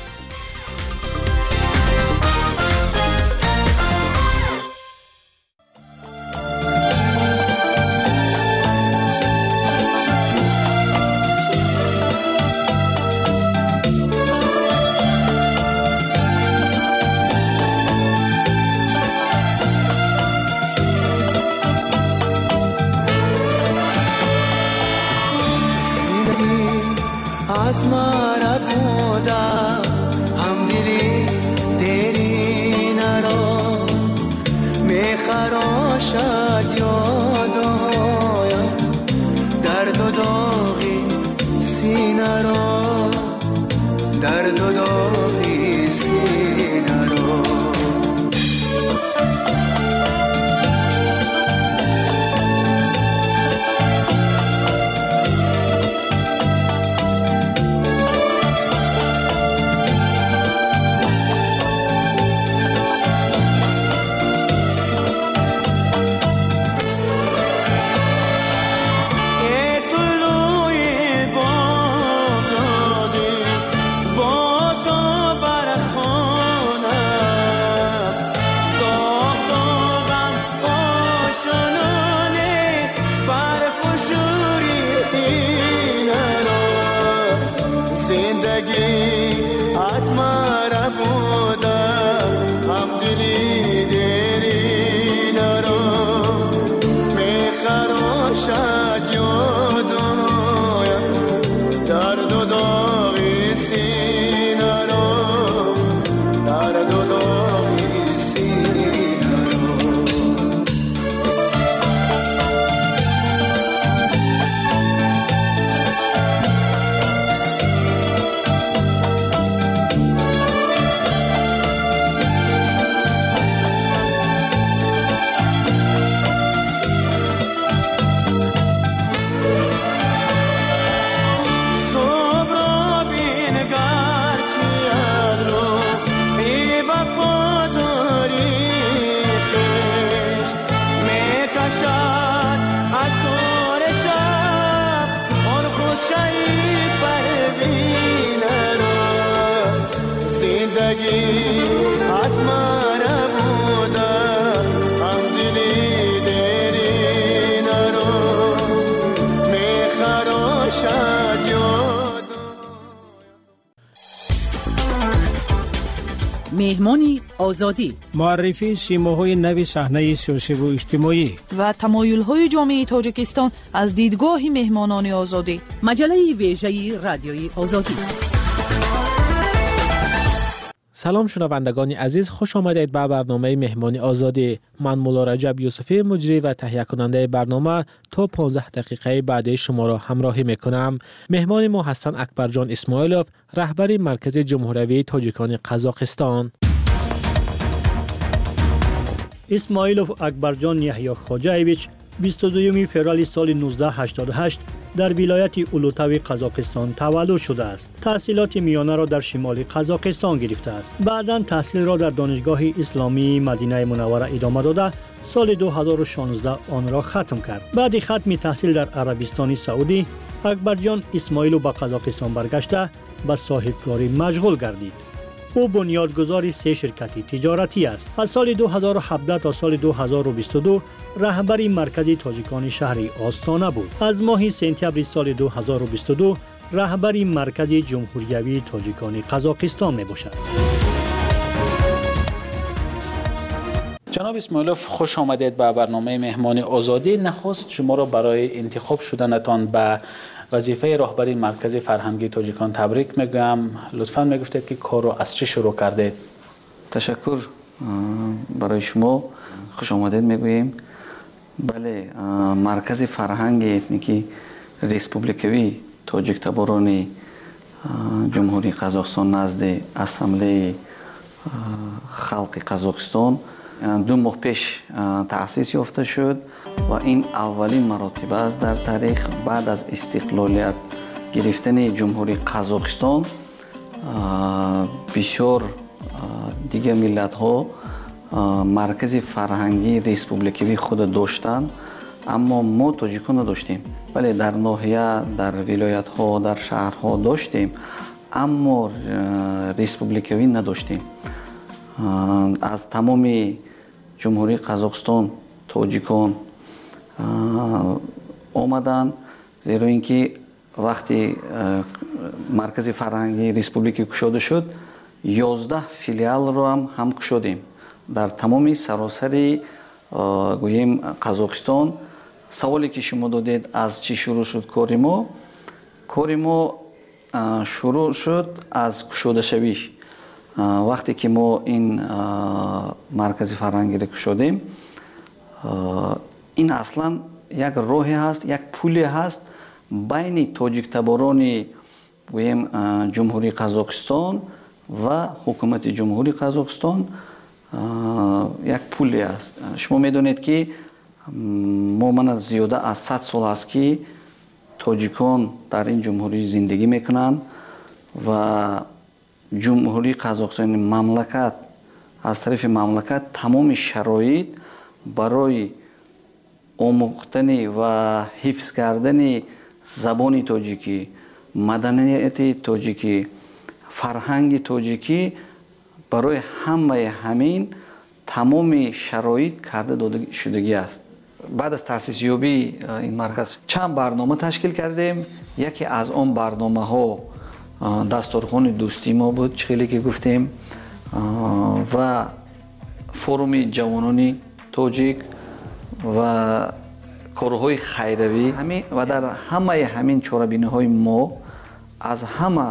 شهید پروین را زندگی از من بوده هم دلی درین را میخراشد یاد. مهمانی آزادی، معرفی سیماهای نو صحنه سیاسی و اجتماعی و تمایل‌های جامعه تاجیکستان از دیدگاه مهمانان آزادی. مجله ویژه رادیوی آزادی. سلام شنوندگان عزیز، خوش آمدید به برنامه مهمانی آزادی. من مولا رجب یوسفی مجری و تهیه کننده برنامه تا پانزده دقیقه بعد شما را همراهی میکنم. مهمان ما هستند اکبرجان اسماعیلوف، رهبر مرکز جمهوری تاجیکان قزاقستان. اسماعیلوف اکبرجان یحیی خواجه‌ایویچ بیست و دوم فوریه سال نوزده هشتاد و هشت در ولایت اولوتاوی قزاقستان تولد شده است. تحصیلات میانه را در شمال قزاقستان گرفته است. بعداً تحصیل را در دانشگاه اسلامی مدینه منوره ادامه داده سال دو هزار و شانزده آن را ختم کرد. بعد ختم تحصیل در عربستان سعودی، اکبرجان اسماعیلوف به قزاقستان برگشته به صاحبکاری مشغول گردید. او بنیادگذار سه شرکت تجارتی است. از سال دو هزار و هفده تا سال دو هزار و بیست و دو رهبر مرکز تاجیکان شهر آستانه بود. از ماه سپتامبر سال دو هزار و بیست و دو رهبر مرکز جمهوری تاجیکان قزاقستان می باشد. جناب اسماعیلوف، خوش آمدید به برنامه مهمان آزادی. نخست شما را برای انتخاب شدنتان به وظیفه راهبری مرکز فرهنگی تاجیکان تبریک میگویم. لطفاً میگفتید که کار رو از چه شروع کردید؟ تشکر برای شما، خوش آمدید میگوییم. بله، مرکز فرهنگ اتنیکی ریسپوبلیکوی تاجیک تباران جمهوری قزاقستان نزد اسامبله خلق قزاقستان دو ماه پیش تأسیس یافته شد و این اولین مراتب است در تاریخ. بعد از استقلالیت گرفتن جمهوری قزاقستان بسیار دیگه ملت ها مرکز فرهنگی ریسپوبلیکوی خود داشتند، اما ما تاجیکان نداشتیم. ولی در ناحیه، در ولایت ها، در شهرها داشتیم، اما ریسپوبلیکوی نداشتیم. از تمام جمهوری قزاقستان تاجیکان آمدن، زیرا اینکه وقتی مرکز فرهنگی ریسپوبلیکی گشاده شد یازده فیلیال رو هم هم گشادیم در تمام سراسر گوییم قزاقستان. سوالی که شما دادید از چی شروع شد کاری ما؟ کاری ما شروع شد از گشاده شوی. وقتی که ما این مرکز فرهنگی را گشادیم، این اصلا یک راهی هست، یک پولی هست بین تاجیک تباران گوییم جمهوری قزاقستان و حکومت جمهوری قزاقستان. یک پولی است. شما میدونید که ما من زیاده از صد سال است که تاجیکان در این جمهوری زندگی میکنند و جمهوری قزاقستان مملکت از طرف مملکت تمام شرایط برای آموختن و حفظ کردن زبان تاجیکی، مدنیت تاجیکی، فرهنگ تاجیکی، برای همه همین تمام شرایط کرده داده شدگی است. بعد از تأسیس یابی این مرکز چند برنامه تشکیل کردیم. یکی از آن برنامه ها دستارخوان دوستی ما بود، خیلی که گفتیم، و فروم جوانان تاجیک و کارهای خیروی همین. و در همه همین چاره‌بینی های ما از همه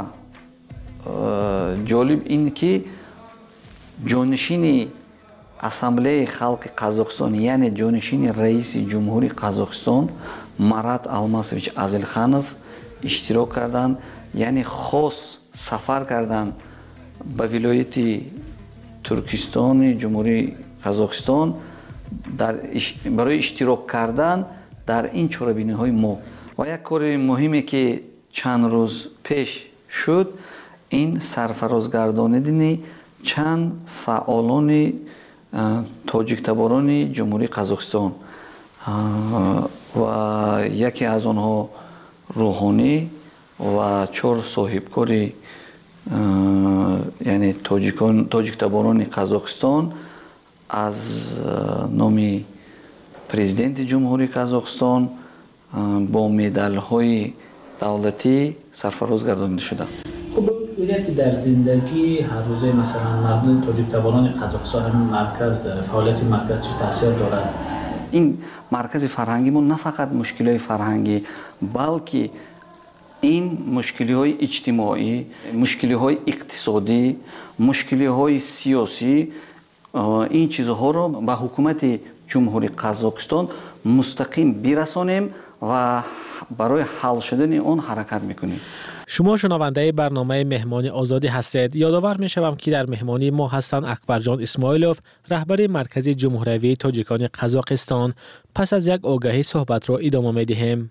جالب این که جانشین اسامبله خلق قزاقستان یعنی جانشین رئیس جمهوری قزاقستان مرات الماسویچ ازلخانوف اشتراک کردند، یعنی خاص سفر کردند به ولایت ترکستان جمهوری قزاقستان در برای اشتراک کردن در این چاره‌بینی های ما. و یک کار مهمی که چند روز پیش شد این سرفرازگرداندن چند فعالان تاجیک تباران جمهوری قزاقستان و یکی از آنها روحانی و چهار صاحبکاری یعنی تاجیکان تاجیکتباران قزاقستان از نام پرزیدنت جمهوری قزاقستان با مدال های دولتی سرفراز گردانیده شده. خب بگید که در زندگی هر روزه مثلا مردم تاجیکتباران قزاقستان همین مرکز فعالیت مرکز چه تاثیر دارد؟ این مرکز فرهنگی ما نه فقط مشکلات فرهنگی بلکه این مشکلی های اجتماعی، مشکلی های اقتصادی، مشکلی های سیاسی این چیزها رو به حکومت جمهوری قزاقستان مستقیم برسانیم و برای حل شدن اون حرکت میکنیم. شما شنونده برنامه مهمانی آزادی هستید. یادآور میشوم که در مهمانی ما هستند اکبرجان اسماعیلوف، رهبر مرکز جمهوری تاجیکان قزاقستان. پس از یک آگهی صحبت را ادامه میدهیم.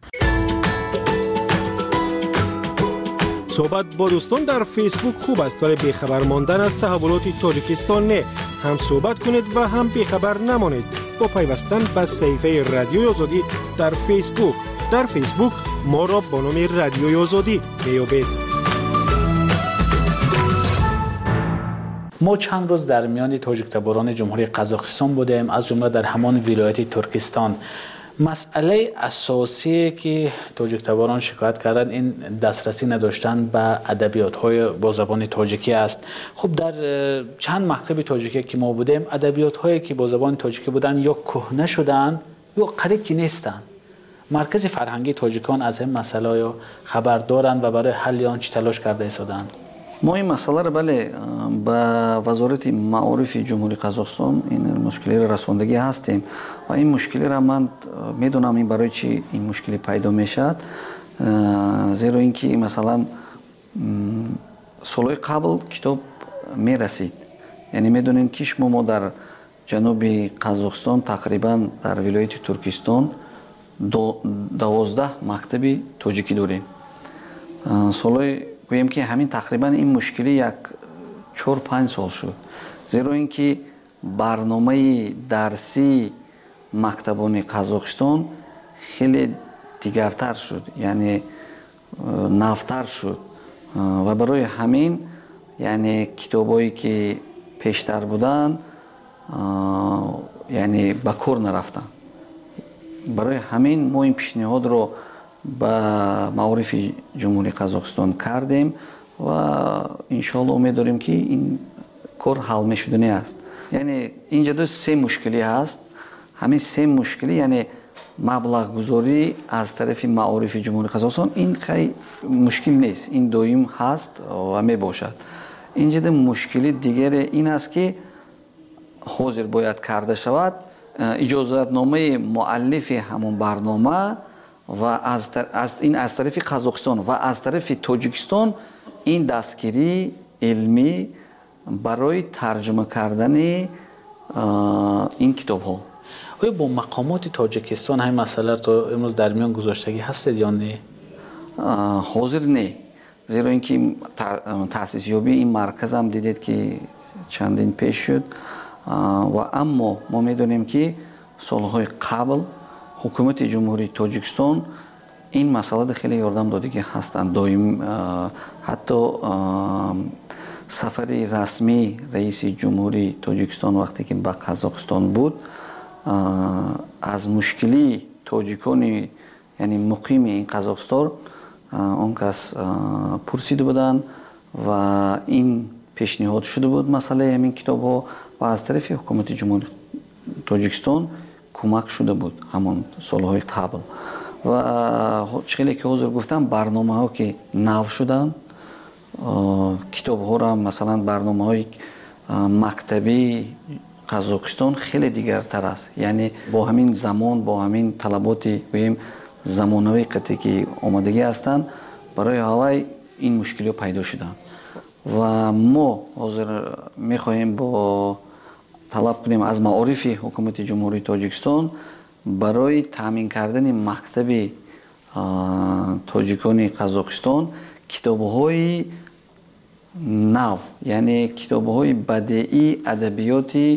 صحبت با دوستان در فیسبوک خوب است ولی بیخبر ماندن از تحولات تاجیکستان نه. هم صحبت کنید و هم بیخبر نمانید با پیوستن به صفحه رادیوی آزادی در فیسبوک. در فیسبوک ما را با نام رادیوی آزادی میابید. ما چند روز در میان تاجیکتباران جمهوری قزاقستان بودیم، از جمله در همان ولایت ترکستان. مسئله اساسی که تاجیکتباران شکایت کردن این دسترسی نداشتن به ادبیات‌های با زبان تاجیکی است. خب در چند مکتب تاجیکی که ما بودیم ادبیات‌هایی که با زبان تاجیکی بودن یا کهنه شدن یا قریب که نیستن. مرکز فرهنگی تاجیکان از این مسئله یا خبر دارند و برای حل آن چه تلاش کرده ایستادند؟ ما این مسئله را بله با وزارت معارف جمهوری قزاقستان این مشکلی را رساندگی هستیم و این مشکلی را من میدونم این برای چی این مشکلی پیدا میشد، زیرا اینکه مثلا سالهای قبل کتاب میرسید، یعنی میدونین که شما ما در جنوب قزاقستان تقریبا در ولایت ترکستان دو دوازده مکتب تاجیکی داریم. سالهای گویم که همین تقریبا این مشکلی یک چهار پنج سال شد، زیرا اینکه برنامه درسی مکتبان قزاقستان خیلی دیگرتر شد، یعنی نوتر شد و برای همین یعنی کتابایی که پیشتر بودن یعنی به کار نرفتن. برای همین ما این پیشنهاد رو به معارف جمهوری قزاقستان کردیم و انشالله امید داریم که این کار حل میشدنی است. یعنی اینجا دو سه مشکلی هست. همین سه مشکلی یعنی مبلغ گذاری از طرف معارف جمهوری قزاقستان این خیلی مشکل نیست، این دویم هست و می باشد. اینجا دو مشکلی دیگر این است که حاضر باید کرده شود اجازت نامه مؤلف همون برنامه و از, از این از طرف قزاقستان و از طرف تاجیکستان این دستگیری علمی برای ترجمه کردن این کتاب ها. آیا با مقامات تاجیکستان همین مسئله تو امروز در میان گذاشتگی هستید یا نه؟ حاضر نه، زیرا اینکه تأسیس یابی این مرکز هم دیدید که چندین پیش شد و اما ما میدونیم که سالهای قبل حکومت جمهوری تاجیکستان این مسئله خیلی یاردم داده که هستند. دایم حتی سفر رسمی رئیس جمهوری تاجیکستان وقتی که به قزاقستان بود از مشکلی تاجیکان یعنی مقیم این قزاقستان اون کس پرسیده بودن و این پیشنهاد شده بود مسئله همین کتاب ها و از طرف حکومت جمهوری تاجیکستان کمک شده بود همون سالهای قبل و خیلی که حضور گفتم برنامه ها که نو شدن کتاب ها را مثلا برنامه های مکتبی قزاقستان خیلی دیگرتر است، یعنی با همین زمان با همین طلباتی گوییم زمانوی قطعی که آمادگی هستند برای هوای این مشکلی پیدا شدند و ما حاضر میخواهیم با طلب کنیم از معارف حکومت جمهوری تاجیکستان برای تامین کردن مکتب تاجیکان قزاقستان کتاب‌های نو، یعنی کتاب‌های بدیعی ادبیات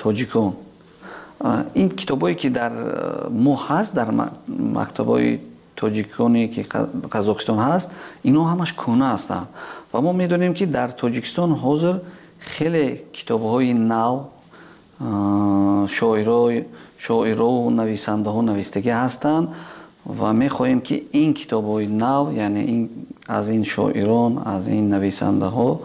تاجیکان. این کتاب‌هایی که در ما هست در مکتب‌های توجیکانی که قزاقستان هست اینا همش کهنه هستند و ما میدونیم که در تاجیکستان حاضر خیلی کتاب‌های نو شاعرای شاعرها و نویسنده ها نویستگی هستند و میخواهیم که این کتاب‌های نو یعنی این از این شاعران از این نویسنده ها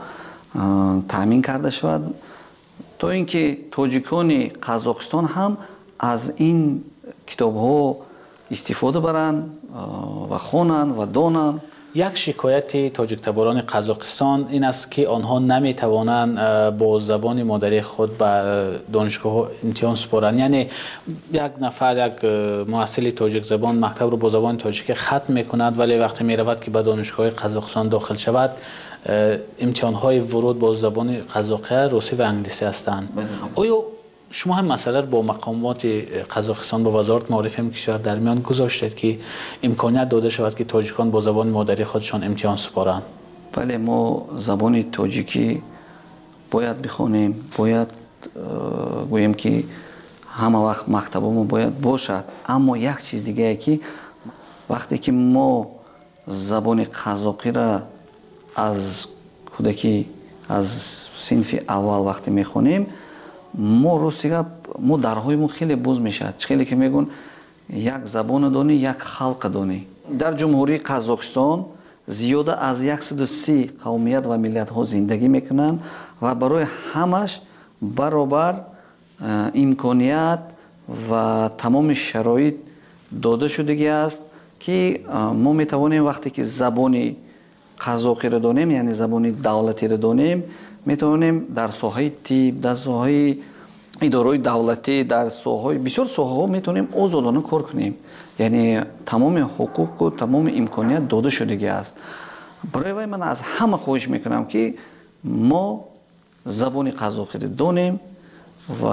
تامین کرده شود تا اینکه تاجیکان قزاقستان هم از این کتاب‌ها استفاده برند و خوانند و دانند. یک شکایت تاجیک تباران قزاقستان این است که آنها نمیتوانند با زبان مادری خود به دانشگاه امتحان سپارند. یعنی یک نفر یک محصل تاجیک زبان مکتب رو با زبان تاجیک ختم میکند ولی وقتی میرود که به دانشگاه قزاقستان داخل شود امتحان های ورود با زبان قزاقی روسی و انگلیسی هستند. آیا شما هم مسئله رو با مقامات قزاقستان با وزارت معارف کشور در میان گذاشتید که امکانیت داده شود که تاجیکان با زبان مادری خودشان امتحان سپارند؟ بله ما زبان تاجیکی باید بخونیم، باید گوییم که همه وقت مکتبمون باید باشد. اما یک چیز دیگه که وقتی که ما زبان قزاقی را از کودکی از صنف اول وقتی میخونیم ما روستیگه ما درهایمون خیلی باز میشد. خیلی که میگن یک زبان دانی یک خلق دانی. در جمهوری قزاقستان زیاده از صد و سی قومیت و ملت ها زندگی میکنن و برای همش برابر امکانیت و تمام شرایط داده شدگی است که ما میتوانیم وقتی که زبان قزاقی رو دانیم یعنی زبان دولتی رو دانیم میتوانیم در ساحه طب، در ساحه اداره دولتی، در ساحه بسیار ساحه ها میتونیم آزادانه کار کنیم. یعنی تمام حقوق و تمام امکانیت داده شدگی است. برای وای من از همه خواهش میکنم که ما زبان قزاقی رو دانیم و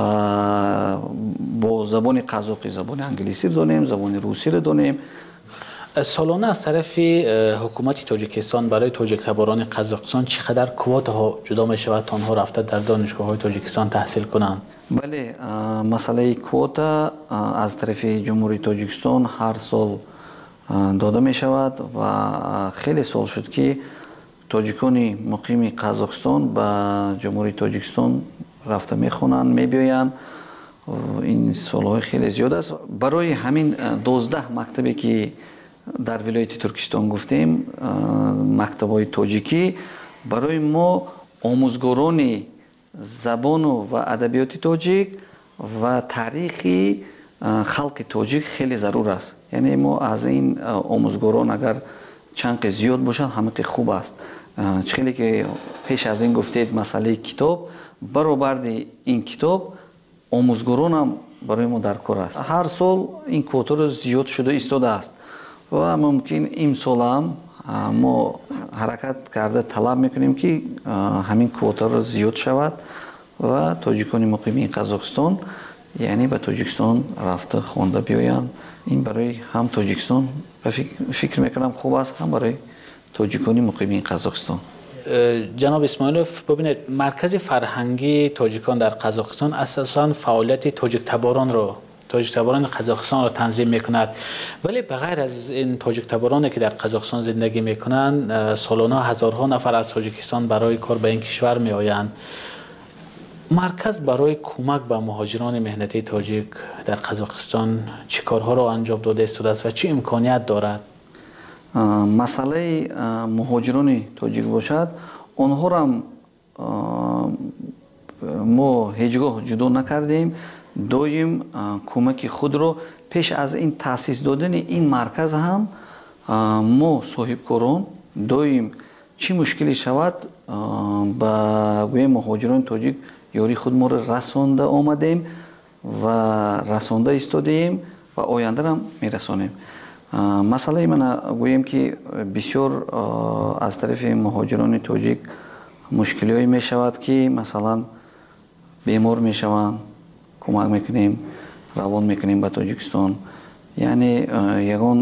با زبان قزاقی زبان انگلیسی دانیم، زبان روسی رو دانیم. سالانه از طرف حکومت تاجیکستان برای تاجیک تباران قزاقستان چقدر کوتا ها جدا می شود تا آنها رفته در دانشگاه های تاجیکستان تحصیل کنند؟ بله مسئله کوتا از طرف جمهوری تاجیکستان هر سال داده می شود و خیلی سال شد که تاجیکان مقیم قزاقستان به جمهوری تاجیکستان رفته می خوانند می بیایند. این سالهای خیلی زیاد است. برای همین دوازده مکتبی که در ولایت ترکستان گفتیم مکتب‌های تاجیکی برای ما آموزگاران زبان و ادبیات تاجیک و تاریخی خلق تاجیک خیلی ضرور است. یعنی ما از این آموزگاران اگر چند زیاد باشن همه خوب است. خیلی که پیش از این گفتید مسئله کتاب برابر این کتاب آموزگاران هم برای ما در کار است. هر سال این کوتا رو زیاد شده ایستاده است و ممکن این سال هم ما حرکت کرده طلب میکنیم که همین کوتا رو زیاد شود و تاجیکان مقیم قزاقستان یعنی به تاجیکستان رفته خوانده بیایند. این برای هم تاجیکستان فکر میکنم خوب است هم برای تاجیکان مقیم قزاقستان. جناب اسماعیلوف ببینید مرکز فرهنگی تاجیکان در قزاقستان اساساً فعالیت تاجیک تباران رو تاجیک تباران قزاقستان رو تنظیم میکند ولی بغیر از این تاجیک تبارانی که در قزاقستان زندگی میکنند سالانه هزارها نفر از تاجیکستان برای کار به این کشور میآیند. مرکز برای کمک به مهاجران مهنتی تاجیک در قزاقستان چه کارها را انجام داده است و چه امکانیت دارد؟ مسئله مهاجران تاجیک باشد آنها را ما هیچگاه جدا نکردیم. دویم کمک خود رو پیش از این تأسیس دادن این مرکز هم ما صاحبکاران دویم چی مشکلی شود با گوی مهاجران تاجیک یاری خود ما رو رسانده آمدیم و رسانده ایستادیم و آینده هم میرسانیم. مسئله من گویم که بسیار از طرف مهاجران تاجیک مشکلی هایی می شود که مثلا بیمار می شوند کمک میکنیم روان میکنیم به تاجیکستان یعنی یگان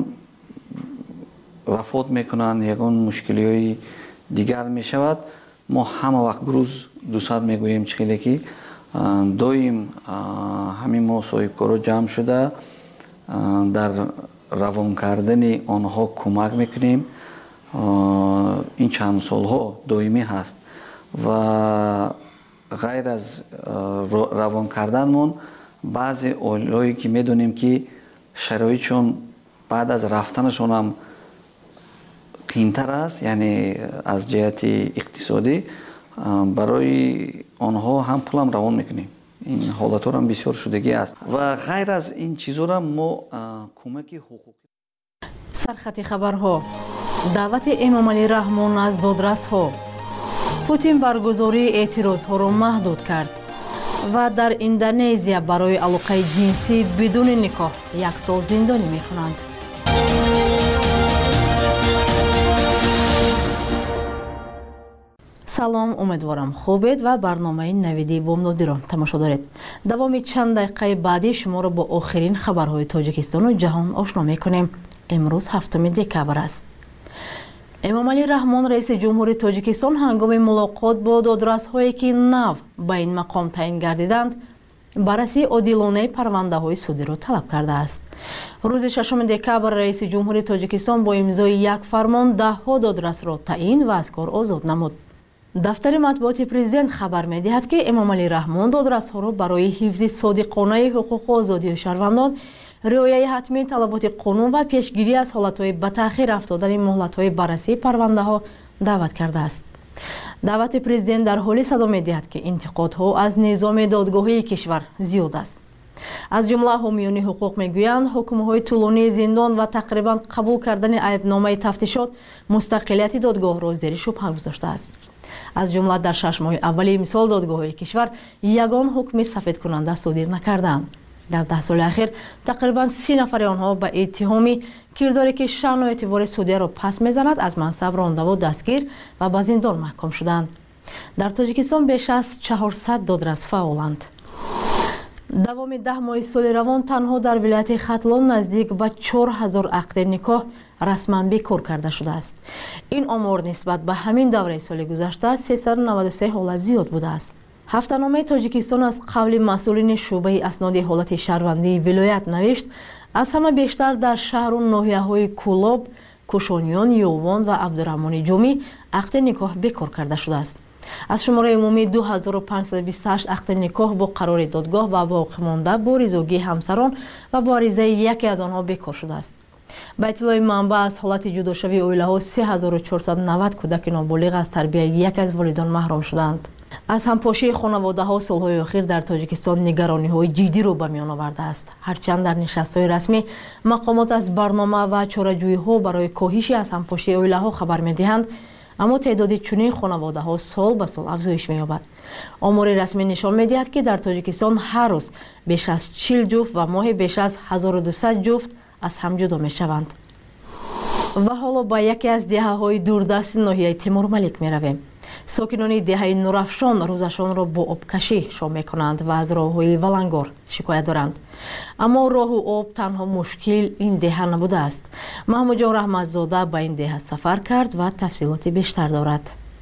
وفات میکنن یگان مشکلی های دیگر میشود ما همه وقت گروز دوست میگوییم چخیلی که دایم همین ما صاحبکارا جمع شده در равон кардани онҳо кӯмак мекунем. ин чанд солҳо доимӣ ҳаст ва ғайр аз равон карданмон баъзе оилаҳое ки медонем ки шароитшон баъд аз рафтанашон ҳам қиинтар аст, яъне аз ҷиҳати иқтисодӣ, барои онҳо ҳам пулам равон мекунем. ин ҳолатҳорам бисёр шудагӣ аст ва ғайр аз ин чизҳорам мо кӯмаки ҳуқуқӣ. сархати хабарҳо. даъвати эмомалӣ раҳмон аз додрасҳо. путин баргузории эътирозҳоро маҳдуд кард ва дар Индонезия барои алоқаи ҷинсӣ бидуни никоҳ як сол зиндонӣ мехонанд. салом, умедворам хубед ва барномаи навиди бомдодиро тамошо доред. давоми чанд дақиқаи баъдӣ шуморо бо охирин хабарҳои Тоҷикистону ҷаҳон ошно мекунем. имрӯз ҳафтуми декабр аст. эмомалӣ раҳмон раиси ҷумҳури Тоҷикистон ҳангоми мулоқот бо додрасҳое ки нав ба ин мақом таъин гардиданд, баррасии одилонаи парвандаҳои судиро талаб кардааст. рӯзи шашуми декабр раиси ҷумҳури Тоҷикистон бо имзои як фармон даҳҳо додрасро таъин ва аз кор озод намуд. дафтари матбуоти президент хабар медиҳад ки эмомалӣ раҳмон додрасҳоро барои ҳифзи содиқонаи ҳуқуқу озодии шаҳрвандон, риояи ҳатмии талаботи қонун ва пешгирӣ аз ҳолатҳои ба таъхир афтодани муҳлатҳои баррасии парвандаҳо даъват кардааст. даъвати президент дар ҳоле садо медиҳад ки интиқодҳо аз низоми додгоҳии кишвар зиёд аст. аз ҷумла ҳомиёни ҳуқуқ мегӯянд, ҳукмҳои тӯлонии зиндон ва тақрибан қабул кардани айбномаи тафтишот мустақилияти додгоҳро зери шубҳа гузоштааст. аз ҷумла дар шаш моҳи аввали имсол додгоҳҳои кишвар ягон ҳукми сафедкунанда содир накарданд. дар даҳ соли ахир тақрибан си нафари онҳо ба иттиҳоми кирдоре ки шаъну эътибори судяро пас мезанад аз мансаб рондаву дастгир ва ба зиндон маҳкум шуданд. дар Тоҷикистон беш аз чаҳорсад додрас фаъоланд. давоми даҳ моҳи соли равон танҳо дар вилояти Хатлон наздик ба чор ҳазор ақди никоҳ расман бекор карда шудааст. ин омор нисбат ба ҳамин давраи соли гузашта сесаду наваду се ҳолат зиёд будааст. ҳафтаномаи Тоҷикистон аз қавли масъулини шуъбаи асноди ҳолати шаҳрвандии вилоят навишт, аз ҳама бештар дар шаҳру ноҳияҳои Кӯлоб, Кушониён, Ёвон ва Абдураҳмони Ҷомӣ ақди никоҳ бекор карда шудааст. аз шумораи умумии ду ҳазору панҷсаду бисту ҳашт ақди никоҳ бо қарори додгоҳ ва боқимонда бо ризогии ҳамсарон ва бо аризаи яке аз онҳо бекор шудааст. ба иттилои манбаъ, аз ҳолати ҷудошавии оилаҳо се ҳазору чорсаду навад кӯдаки ноболиғ аз тарбияи яке аз волидон маҳрум шуданд. аз ҳампошии хонаводаҳо солҳои охир дар Тоҷикистон нигарониҳои ҷиддиро ба миён овардааст. ҳарчанд дар нишастҳои расмӣ мақомот аз барнома ва чораҷӯиҳо барои коҳиши аз ҳампошии оилаҳо хабар медиҳанд, аммо теъдоди чунин хонаводаҳо сол ба сол афзоиш меёбад. омори расмӣ нишон медиҳад ки дар Тоҷикистон ҳар рӯз беш аз чил ҷуфт ва моҳе беш аз ҳазору дусад ҷуфт аз ҳам ҷудо мешаванд. ва ҳоло ба яке аз деҳаҳои дурдасти ноҳияи Тимур-Малик меравем. сокинони деҳаи Нурафшон рӯзашонро бо обкашӣ шом мекунанд ва аз роҳҳои валангор шикоят доранд. аммо роҳу об танҳо мушкил ин деҳа набудааст. Маҳмудҷон Раҳматзода ба ин деҳа сафар кард ва тафсилоти бештар дорад.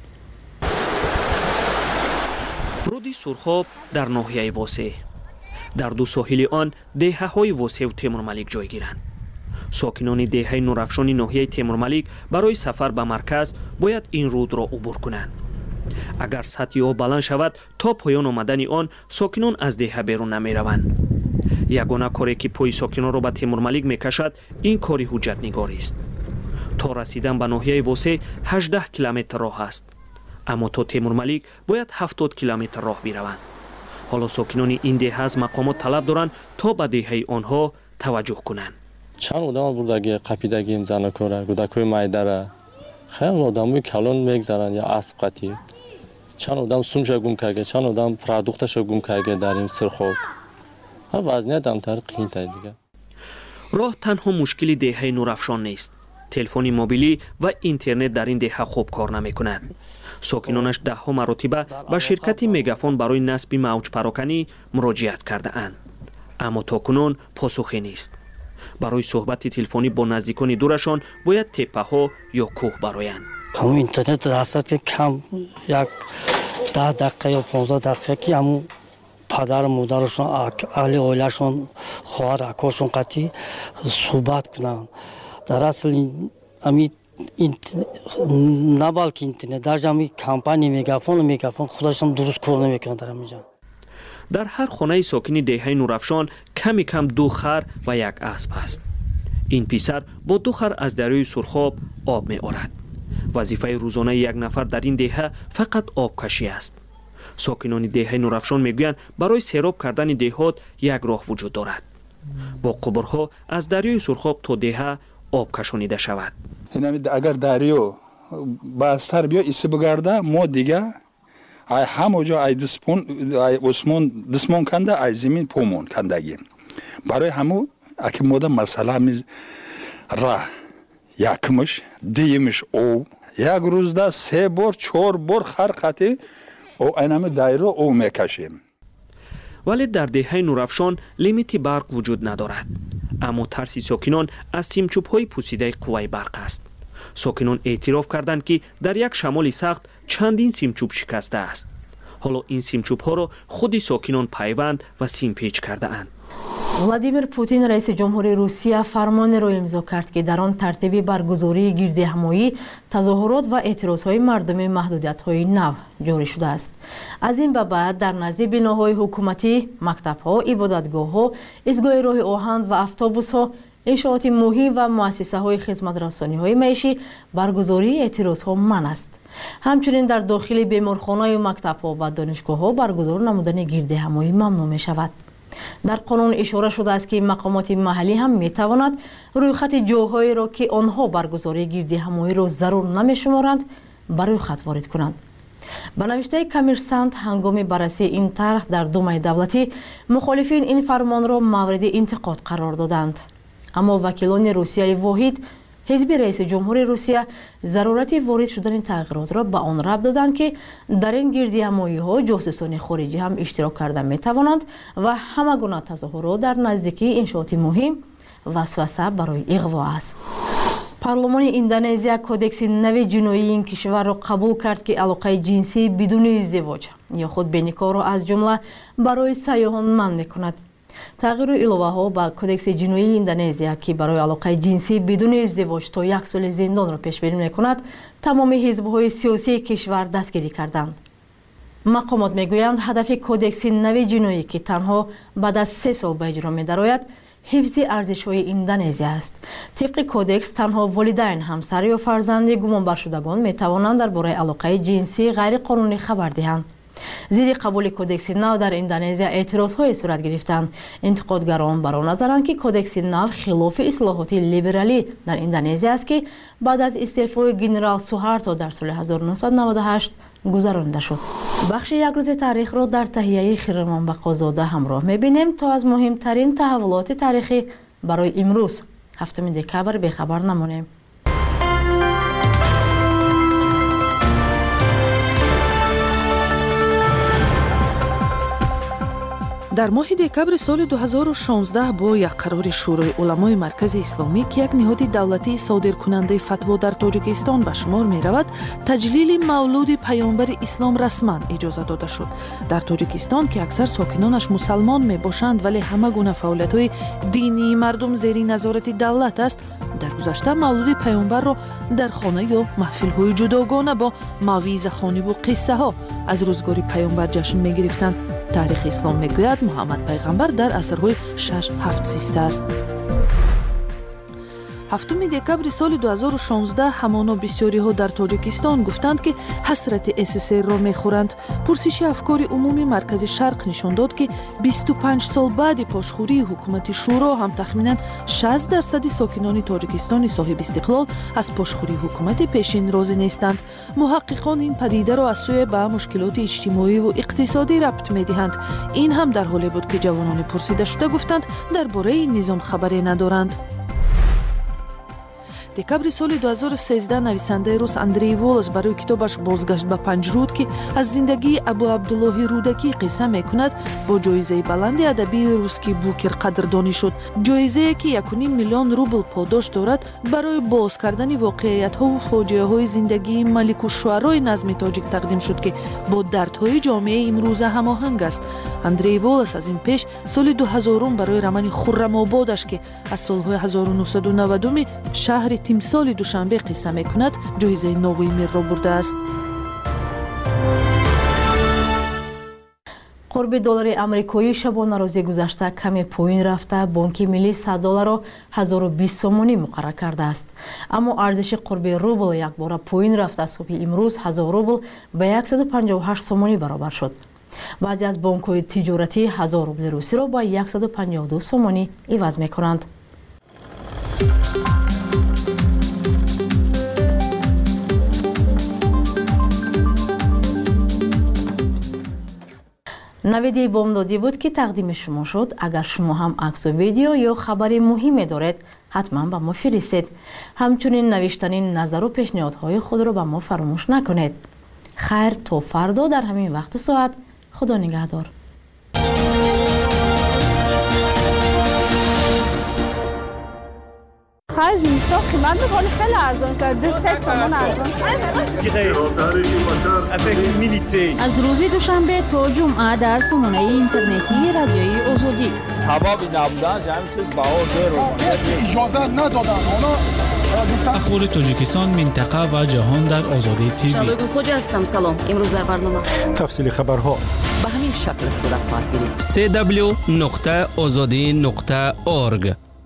руди Сурхоб дар ноҳияи Восеъ. дар ду соҳили он деҳаҳои Восеъу Тимур-Малик ҷойгиранд. сокинони деҳаи Нурафшони ноҳияи Тимур-Малик барои сафар ба марказ бояд ин рудро убур кунанд. агар сатҳи об баланд шавад, то поён омадани он сокинон аз деҳа берун намераванд. ягона коре ки пои сокинонро ба Тимур-Малик мекашад, ин кори ҳуҷҷатнигарист. то расидан ба ноҳияи Восеъ ҳаждаҳ километр роҳ аст, аммо то Тимур-Малик бояд ҳафтод километр роҳ бираванд. ҳоло сокинони ин деҳа аз мақомот талаб доранд то ба деҳаи онҳо таваҷҷӯҳ кунанд. чанд одам бурдаги қапидагим занакора гудакои майдара хеле одамои калон мегзаранд я асб қатӣ чанд одам сунҷа гум карга чанд одам продукташо гум карга дар ин Сурхоб ва вазъият амтар қиинтар дига. роҳ танҳо мушкили деҳаи Нурафшон нест. телефони мобилӣ ва интернет дар ин деҳа хуб кор намекунад. сокинонаш даҳҳо маротиба ба ширкати Мегафон барои насби мавҷпароканӣ муроҷиат кардаанд, аммо то кунун посухе нест. барои суҳбати телефонӣ бо наздикони дурашон бояд теппаҳо ё кӯҳ бароянд. ҳамун интернет ҳастад ки кам як даҳ дақиқа ё понздаҳ дақиқа ки ҳамун падар модарашон аҳли оилашон хоҳар акошон қати суҳбат кунанд. дар асл ами на балки интернет даже ами компания мегафон мегафон худашон дуруст кор намекунад дар амиҷа. дар ҳар хонаи сокини деҳаи Нурафшон ками кам ду хар ва як асп аст. ин писар бо ду хар аз дарёи Сурхоб об меорад. вазифаи рӯзонаи як нафар дар ин деҳа фақат обкашӣ аст. сокинони деҳаи Нурафшон мегӯянд барои сероб кардани деҳот як роҳ вуҷуд дорад. бо қубурҳо аз дарёи Сурхоб то деҳа об кашонида шавад. агар дарё бастар биё иси бугарда мо дига ай ҳамоҷо ай диспон ай осмон дисмон канда ай замин помон кандагӣ барои ҳамо аки мода масъала миз ра якмиш диимиш ов як рӯзда се бор чор бор ҳар қати о айнами дайро ов мекашем. вале дар деҳаи Нурафшон лимити барқ вуҷуд надорад. аммо тарси сокинон аз симчӯбҳои пусидаи қувваи барқ аст. сокинон эътироф карданд ки дар як шамоли сахт чандин симчӯб шикаста аст. ҳоло ин симчӯбҳоро худи сокинон пайванд ва симпеч кардаанд. владимир Путин раиси ҷумҳури Русия фармонеро имзо кард ки дар он тартиби баргузории гирдиҳамоӣ, тазоҳурот ва эътирозҳои мардуми маҳдудиятҳои нав ҷорӣ шудааст. аз ин ба баъд дар назди биноҳои ҳукуматӣ, мактабҳо, ибодатгоҳҳо, изгоҳи роҳи оҳан ва автобусҳо, иншооти муҳим ва муассисаҳои хизматрасониҳои маишӣ баргузории эътирозҳо манъ аст. ҳамчунин дар дохили беморхонаи мактабҳо ва донишгоҳҳо баргузор намудани гирдиҳамоӣ мамнӯъ мешавад. дар қонун ишора шудааст ки мақомоти маҳаллӣ ҳам метавонад рӯйхати ҷойҳоеро ки онҳо баргузории гирдиҳамоиро зарур намешуморанд ба рӯйхат ворид кунанд. ба навиштаи Коммерсант ҳангоми баррасии ин тарҳ дар Думаи давлатӣ мухолифин ин фармонро мавриди интиқод қарор доданд. аммо вакилони Русияи воҳид ҳизби раиси ҷумҳури Русия зарурати ворид шудани тағйиротро ба он рабт доданд ки дар ин гирдиҳамоиҳо ҷосусони хориҷӣ ҳам иштирок карда метавонанд ва ҳама гуна тазоҳурот дар наздикии иншооти муҳим васваса барои иғво аст. парлумони Индонезия кодекси нави ҷиноии ин кишварро қабул кард ки алоқаи ҷинсӣ бидуни издивоҷ ё худ беникоҳро аз ҷумла барои сайёҳон манъ мекунад. тағйиру иловаҳо ба кодекси ҷиноии Индонезия ки барои алоқаи ҷинсӣ бидуни издивоҷ то як соли зиндонро пешбинӣ мекунад, тамоми ҳизбҳои сиёсии кишвар дастгирӣ карданд. мақомот мегӯянд ҳадафи кодекси нави ҷиноӣ ки танҳо баъд аз се сол ба иҷро медарояд, ҳифзи арзишҳои Индонезия аст. тибқи кодекс танҳо волидайн, ҳамсар ё фарзанди гумонбаршудагон метавонанд дар бораи алоқаи ҷинсӣ ғайриқонунӣ хабар диҳанд. зидди қабули кодекси нав дар Индонезия эътирозҳое сурат гирифтанд. интиқодгарон бар он назаранд ки кодекси нав хилофи ислоҳоти либералӣ дар Индонезия аст ки баъд аз истеъфои генерал Сухарто дар соли ҳазору нуҳсад наводу ҳашт гузаронида шуд. бахши якрӯзи таърихро дар таҳияи Хиромон Бақозода ҳамроҳ мебинем то аз муҳимтарин таҳаввулоти таърихӣ барои имрӯз ҳафтуми декабр бехабар намонем. дар моҳи декабри соли ду ҳазору шонздаҳ бо якқарори шӯрои уламои маркази исломӣ ки як ниҳоди давлатии содиркунандаи фатво дар Тоҷикистон ба шумор меравад, таҷлили мавлуди паёнбари ислом расман иҷоза дода шуд. дар Тоҷикистон ки аксар сокинонаш мусалмон мебошанд, вале ҳама гуна фаъолиятҳои динии мардум зери назорати давлат аст, дар гузашта мавлуди паёнбарро дар хона ё маҳфилҳои ҷудогона бо мавъизахониву қиссаҳо аз рӯзгори паёнбар ҷашн мегирифтанд. таърихи ислом мегӯяд муҳаммад пайғамбар дар асрҳои шаш ҳафт зистааст. ҳафтуми декабри соли ду ҳазору шонздаҳ ҳамоно бисёриҳо дар Тоҷикистон гуфтанд ки ҳасрати СССР-ро мехӯранд. пурсиши афкори умуми маркази Шарқ нишон дод ки бисту панҷ сол баъди пошхӯрии ҳукумати шӯро ҳам тахминан шаст дарсади сокинони Тоҷикистони соҳибистиқлол аз пошхӯрии ҳукумати пешин розӣ нестанд. муҳаққиқон ин падидаро аз сӯе ба мушкилоти иҷтимоиву иқтисодӣ рабт медиҳанд. ин ҳам дар ҳоле буд ки ҷавонони пурсидашуда гуфтанд дар бораи ин низом хабаре надоранд. декабри соли ду ҳазору сенздаҳ нависандаи рус Андрей Волос барои китобаш Бозгашт ба Панҷруд, ки аз зиндагии Абу Абдуллоҳи Рудакӣ қисса мекунад, бо ҷоизаи баланди адабии русский Букер қадрдонӣ шуд. ҷоизае ки якуним миллион рубл подош дорад барои боз кардани воқеиятҳову фоҷиаҳои зиндагии маликушшуарои назми тоҷик тақдим шуд, ки бо дардҳои ҷомеаи имрӯза ҳамоҳанг аст. Андрей Волос аз ин пеш соли дуҳазорум барои романи Хуррамободаш, ки аз солҳои ҳазору нуҳсаду навадуми шаҳри тимсоли Душанбе қисса мекунад, ҷоизаи Нови Мирро бурдааст. қурби доллари амрикоӣ шабона рӯзи гузашта каме поин рафта, бонки миллӣ сад долларро ҳазору бист сомонӣ муқаррар кардааст. Аммо арзиши қурби рубл якбора поин рафта, субҳи имрӯз ҳазор рубл ба яксаду панҷоҳу ҳашт сомонӣ баробар шуд. баъзе аз бонкҳои тиҷоратӣ ҳазор рубли русиро ба яксаду панҷоҳу ду сомонӣ иваз мекунанд. навиди бомдодӣ буд ки тақдими шумо шуд. агар шумо ҳам аксу видео ё хабари муҳиме доред, ҳатман ба мо фиристед. ҳамчунин навиштани назару пешниҳодҳои худро ба мо фаромӯш накунед. хайр, то фардо дар ҳамин вақту соат. худо нигаҳдор. خیلی زیستا قیمت میکنه خیلی ارزان شد دو سه سامان ارزان شد. از روز دوشنبه تا جمعه در سامانه اینترنتی رادیوی آزادی حبابی نبودن همین چیز بهار درو اجازه ندادن اونا اخبار تاجیکستان، منطقه و جهان در آزادی تیوی. شادو خوجا هستم. سلام. امروز در برنامه تفصیل خبرها به همین شکل صورت خواهد گرفت. دبلیو دبلیو دبلیو نقطه آزادی نقطه اورگ.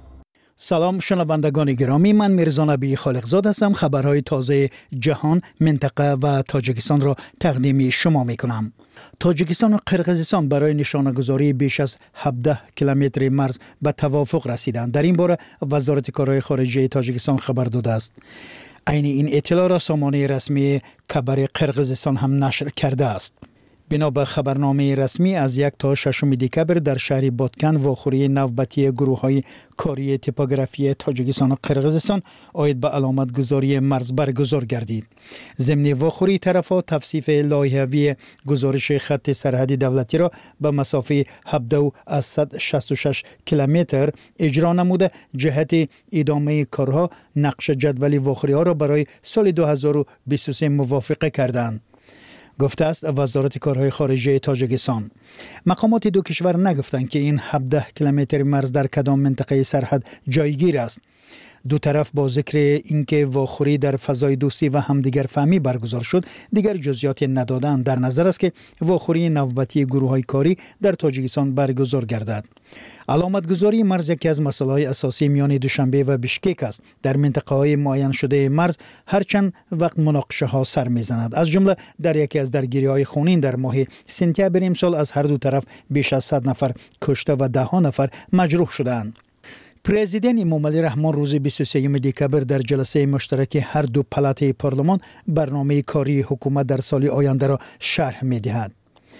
سلام شنوندگان گرامی، من میرزا نبی خالقزاد هستم. خبرهای تازه جهان، منطقه و تاجیکستان را تقدیم شما میکنم. تاجیکستان و قرقیزستان برای نشانه‌گذاری بیش از هفده کیلومتر مرز به توافق رسیدند. در این باره وزارت کارهای خارجه تاجیکستان خبر داده است. عین این اطلاع را سامانه رسمی کبر قرقیزستان هم نشر کرده است. بنا به خبرنامه رسمی از یک تا ششم دکبر در شهر بادکن واخوری نوبتی گروه‌های کاری تیپوگرافی تاجیکستان و قرقیزستان آید به علامت گذاری مرز برگزار گردید. ضمن واخوری طرف‌ها توصیف لایحه‌ای گزارش خط سرحدی دولتی را به مسافه هفده از صد و شصت و شش کیلومتر اجرا نموده جهت ادامه کارها نقشه جدول واخوری‌ها را برای سال دو هزار و بیست و سه موافقه کردند. گفته است وزارت کارهای خارجه تاجیکستان. مقامات دو کشور نگفتند که این هفده کیلومتر مرز در کدام منطقه سرحد جایگیر است. دو طرف با ذکر اینکه واخوری در فضای دوستی و همدیگر فهمی برگزار شد، دیگر جزئیات ندادند. در نظر است که واخوری نوبتی گروه‌های کاری در تاجیکستان برگزار گردد. علامتگذاری مرز یکی از مسائل اساسی میان دوشنبه و بشکک است. در منطقه‌های معین شده مرز هرچند وقت مناقشه ها سر میزند. از جمله در یکی از درگیری‌های خونین در ماه سپتامبر امسال از هر دو طرف بیش از صد نفر کشته و ده ها نفر مجروح شدند. پرزیدنت امامعلی رحمان روز بیست و سوم دکبر در جلسه مشترک هر دو پلاته پارلمان برنامه کاری حکومت در سال آینده را شرح می‌دهد.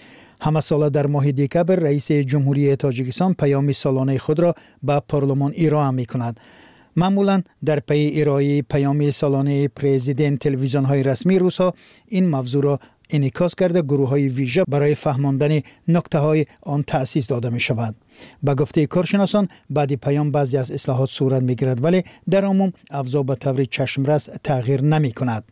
همه ساله در ماه دکبر رئیس جمهوری تاجیکستان پیام سالانه خود را به پارلمان ارائه می‌کند. معمولا در پی ارائه پیام سالانه پرزیدنت تلویزیون‌های رسمی روس‌ها این موضوع را انعکاس کرده گروه‌های ویژه برای فهماندن نکته‌های آن تأسیس داده می‌شود. به گفته کارشناسان بعد پیام بعضی از اصلاحات صورت می‌گیرد ولی در عموم افزا به طور چشمرس تغییر نمی‌کند.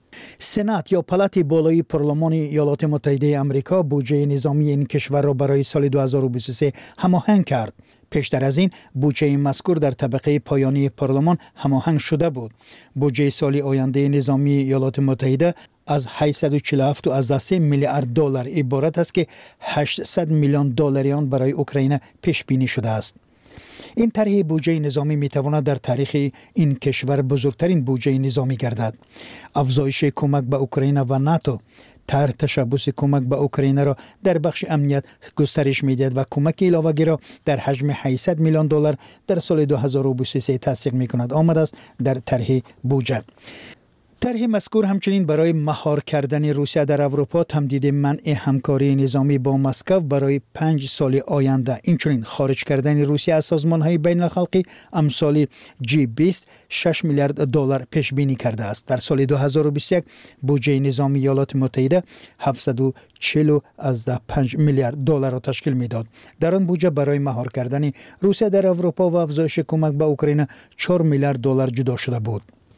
سنات یا پلات بالای پارلمان ایالات متحده آمریکا بودجه نظامی این کشور را برای سال دو هزار و بیست و سه هماهنگ کرد. پیشتر از این بودجه مذکور در طبقه پایانی پارلمان هماهنگ شده بود. بودجه سال آینده نظامی ایالات متحده از هشتصد و چهل و هفت و سه میلیارد دلار عبارت است که هشتصد میلیون دلاری آن برای اوکراین پیش بینی شده است. این طرح بودجه نظامی میتواند در تاریخ این کشور بزرگترین بودجه نظامی گردد. افزایش کمک به اوکراین و ناتو طرح تشبث کمک به اوکراین را در بخش امنیت گسترش میدهد و کمک علاوه‌ای را در حجم هشتصد میلیون دلار در سال دو هزار و بیست و سه تصدیق میکند. آمده است در طرح بودجه. طرح مذکور همچنین برای مهار کردن روسیه در اروپا، تمدید منع همکاری نظامی با مسکو برای پنج سال آینده، اینچنین خارج کردن روسیه از سازمان‌های بین‌المللی امثال جی بیست شش میلیارد دلار پیش بینی کرده است. در سال دو هزار و بیست و یک بودجه نظامی ایالات متحده هفتصد و چهل و پنج میلیارد دلار را تشکیل میداد. در آن بودجه برای مهار کردن روسیه در اروپا و افزایش کمک به اوکراین چهار میلیارد دلار جدا شده بود.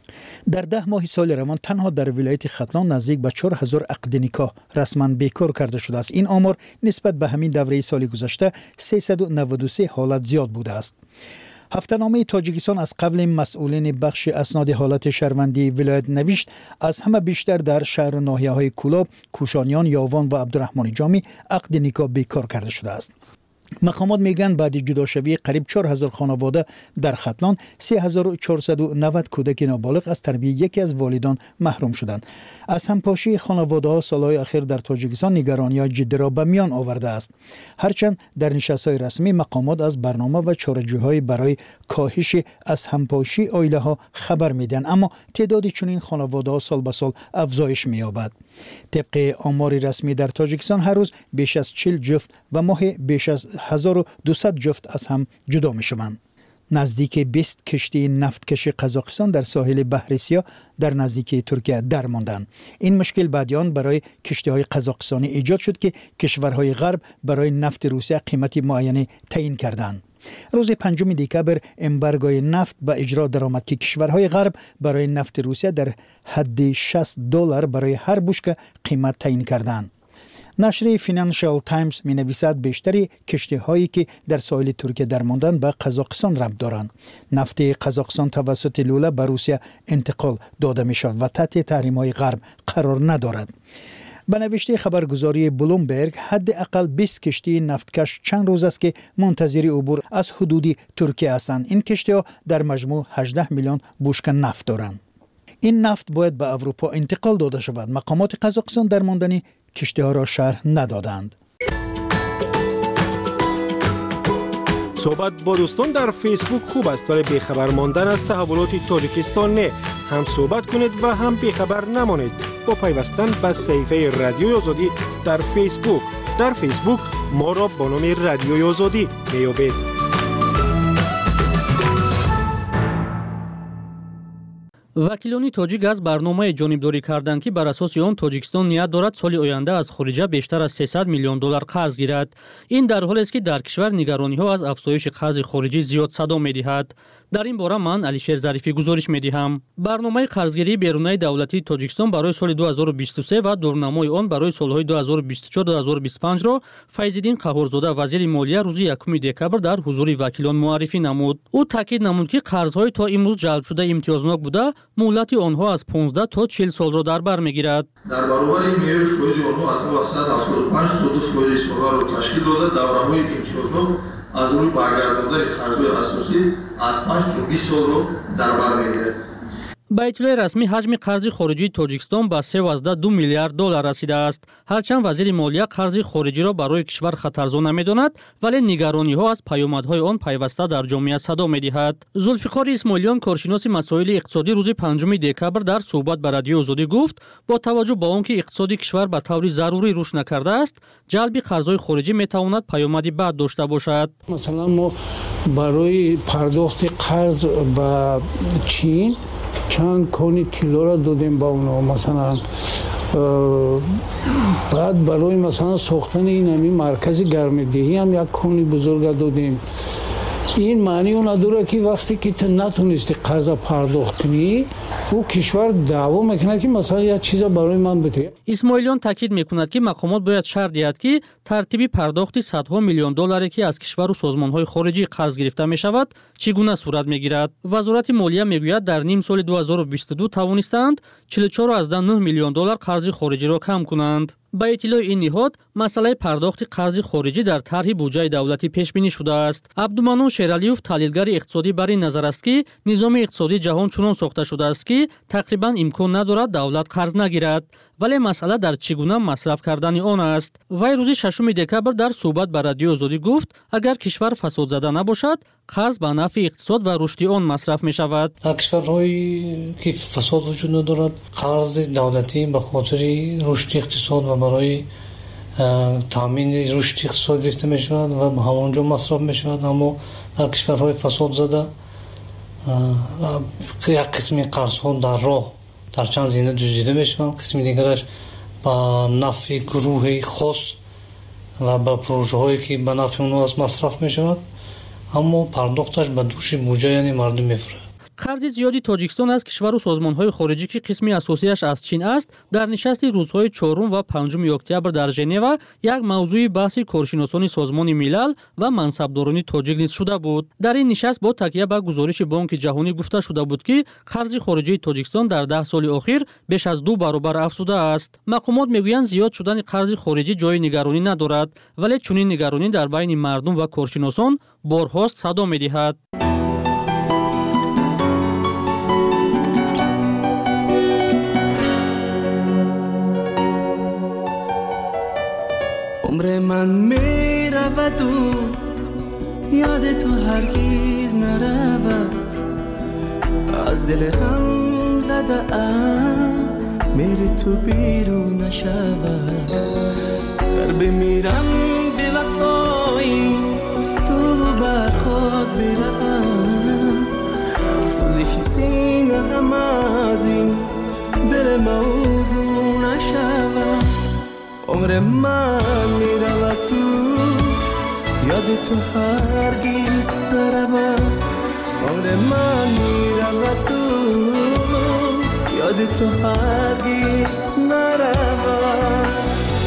در ده ماه سال روان تنها در ولایت ختلان نزدیک به چهار هزار عقد نکاح رسما بیکار کرده شده است. این آمار نسبت به همین دوره سال گذشته سیصد و نود و سه حالت زیاد بوده است. هفته‌نامه تاجیکستان از قبل مسئولین بخش اسناد حالت شهروندی ولایت نوشت از همه بیشتر در شهر و ناحیه‌های کولاب، کوشانیان، یاوان و عبدالرحمن جامی عقد نکاح بیکار کرده شده است. مقامات میگن بعد جداشوی قریب چهار هزار خانواده در ختلان سه هزار و چهارصد و نود کودک نابالغ از تربیت یکی از والدان محروم شدند. از همپاشی خانواده ها سالهای اخیر در تاجیکستان نگرانی جدی را به میان آورده است. هرچند در نشست‌های رسمی مقامات از برنامه و چاره‌جویی برای کاهش از همپاشی عائله ها خبر میدن، اما تعداد چنین خانواده ها سال به سال افزایش می‌یابد. طبق آمار رسمی در تاجیکستان هر روز بیش از چهل جفت و ماه بیش از هزار و دویست جفت از هم جدا می شوند. نزدیک بیست کشتی نفتکش قزاقستان در ساحل بحر سیاه در نزدیکی ترکیه در ماندند. این مشکل بعدیان برای کشتی‌های قزاقستانی ایجاد شد که کشورهای غرب برای نفت روسیه قیمتی معینی تعیین کردند. روز پنجم دکبر امبارگوی نفت به اجرا درآمد که کشورهای غرب برای نفت روسیه در حد شصت دلار برای هر بشکه قیمت تعیین کردند. نشر فینانشال تایمز می نویسد بیشتری کشتی هایی که در ساحل ترکیه در ماندن به قزاقستان ربط دارند. نفت قزاقستان توسط لوله به روسیه انتقال داده می شود و تحت تحریم های غرب قرار ندارد. به نوشته خبرگزاری بلومبرگ حداقل بیست کشتی نفتکش چند روز است که منتظر عبور از حدود ترکیه هستند. این کشتی ها در مجموع هجده میلیون بشکه نفت دارند. این نفت باید به اروپا انتقال داده شود. مقامات قزاقستان در ماندن کشتی ها را شرح ندادند. صحبت با دوستان در فیسبوک خوب است، ولی بیخبر ماندن از تحولات تاجیکستان نه. هم صحبت کنید و هم بیخبر نمانید با پیوستن به صفحه رادیوی آزادی در فیسبوک. در فیسبوک ما را با نام رادیوی آزادی میابید. وکیلان تاجیک از برنامه جانبداری کردند که بر اساس آن تاجیکستان نیت دارد سال آینده از خارجه بیشتر از سیصد میلیون دلار قرض گیرد. این در حالی است که در کشور نگرانی ها از افزایش قرض خارجی زیاد صدا می‌دهد. در این باره من علیشیر ظریفی گزارش می‌دهم. برنامه قرضگیری بیرونی دولتی تاجیکستان برای سال دو هزار و بیست و سه و دورنمای آن برای سال‌های دو هزار و بیست و چهار تا دو هزار و بیست و پنج را فیض‌الدین قهورزاده وزیر مالیه روز یکم دکبر در حضور وکیلان معرفی نمود. او تاکید نمود که قرض‌های تا امروز جلب شده امتیازناک بوده، مهلت آنها از پانزده تا چهل سال را در بر می‌گیرد. در برابر این میانه فایز آنها از صد و هفتاد و پنج تا دو فایز ساله را تشکیل داده. دوره‌های امتیازناک از روی برگرداندن قرض‌های اساسی از پنج تا بیست سال رو در بر می‌گیرد. به اطلاع رسمی حجم قرض خارجی تاجیکستان به سیزده و دو میلیارد دلار رسیده است. هرچند وزیر مالیه قرض خارجی را برای کشور خطرزا نمی‌داند، ولی نگرانی‌ها از پیامدهای آن پیوسته در جامعه صدا می‌دهد. ذوالفقار اسماعیلیان کارشناس مسائل اقتصادی روز پنجم دکبر در صحبت با رادیو آزادی گفت با توجه به آنکه اقتصاد کشور به طور ضروری رشد نکرده است، جلب قرض‌های خارجی می‌تواند پیامدی بد داشته باشد. مثلا ما برای پرداخت قرض به چین چند کانی طلا را دادیم با اونا، مثلا بعد برای مثلا ساختن این همین مرکز گرمدهی هم یک کانی بزرگ دادیم. این معنی اون نداره که وقتی که تو نتونستی قرض پرداخت کنی او کشور دعوا میکنه که مثلا یک چیز برای من بده. اسماعیلیان تاکید میکند که مقامات باید شرط دهد که ترتیبی پرداخت صدها میلیون دلاری که از کشور و سازمانهای خارجی قرض گرفته میشود چگونه صورت میگیرد. وزارت مالیه میگوید در نیم سال دو هزار و بیست و دو توانستند چهل و چهار و نه میلیون دلار قرض خارجی را کم کنند. با اطلاع این نهاد مسئله پرداخت قرض خارجی در طرح بودجه دولتی پیش بینی شده است. عبدالمنان شیرعلیوف تحلیلگر اقتصادی بر این نظر است که نظام اقتصادی جهان چنان ساخته شده است که تقریبا امکان ندارد دولت قرض نگیرد، ولی مسئله در چگونه مصرف کردن آن است. وی روز ششم دکبر در صحبت با رادیو آزادی گفت اگر کشور فساد زده نباشد қарз ба нафъи иқтисод ва рушди он масраф мешавад. در کشورهایی که فساد وجود ندارد قرض دولتی به خاطر رشد اقتصاد و برای تامین رشد اقتصاد گرفته می شود و همانجا مصرف می شود. اما در کشورهای فساد زده یک قسمی قرض ها در راه در چند زمینه دزدیده می شود، قسمی دیگرش با نفع گروه خاص و با پروژه هایی که به نفع اونها از مصرف می شود، اما پرداختش به دوش بودجه یعنی مردم میفره. қарзи зиёди Тоҷикистон аз кишвару созмонҳои хориҷӣ ки қисми асосияш аз Чин аст, дар нишасти рӯзҳои чорум ва панҷуми октябр дар Женева як мавзӯи баҳси коршиносони Созмони Милал ва мансабдорони тоҷик низ шуда буд. Дар ин нишаст бо такя ба гузориши Бонки ҷаҳонӣ гуфта шуда буд ки қарзи хориҷии Тоҷикистон дар даҳ соли охир беш аз ду баробар афзудааст. Мақомот мегӯянд зиёд шудани қарзи хориҷӣ ҷои нигаронӣ надорад, вале чунин нигаронӣ дар байни мардум ва коршиносон борҳост садо медиҳад. عمر من می رود و یاد تو هرگیز نرود، از دل غم زده ام میری تو بیرون نشود. گر بمیرم به وفایی تو بر خود بروم، سوزش سینه غم از این دل موضوع نشود. عمر من می رود تو یاد تو هرگیز نرود. عمر من می رود تو یاد تو هرگیز نرود.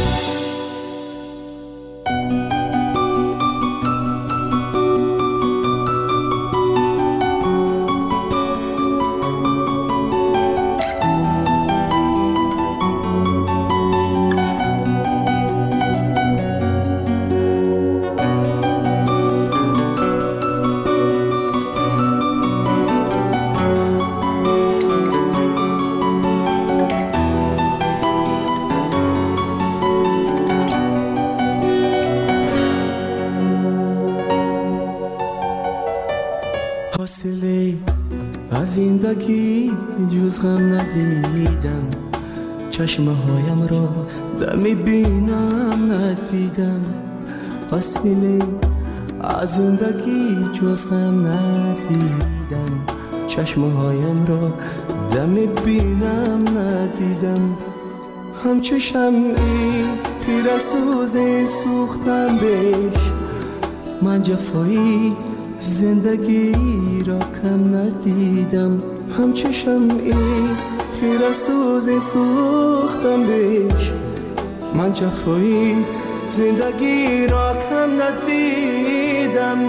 از زندگی جز غم ندیدم، چشمه هایم را دمی بینم ندیدم. حاصله از زندگی جز غم ندیدم، چشمه هایم را دمی بینم ندیدم. همچو شمعی خیره سوزی سوختم بهش، من جفایی زندگی را کم ندیدم. همچو شمعی خیره سوزی سوختم بهش، من جفایی زندگی را کم ندیدم.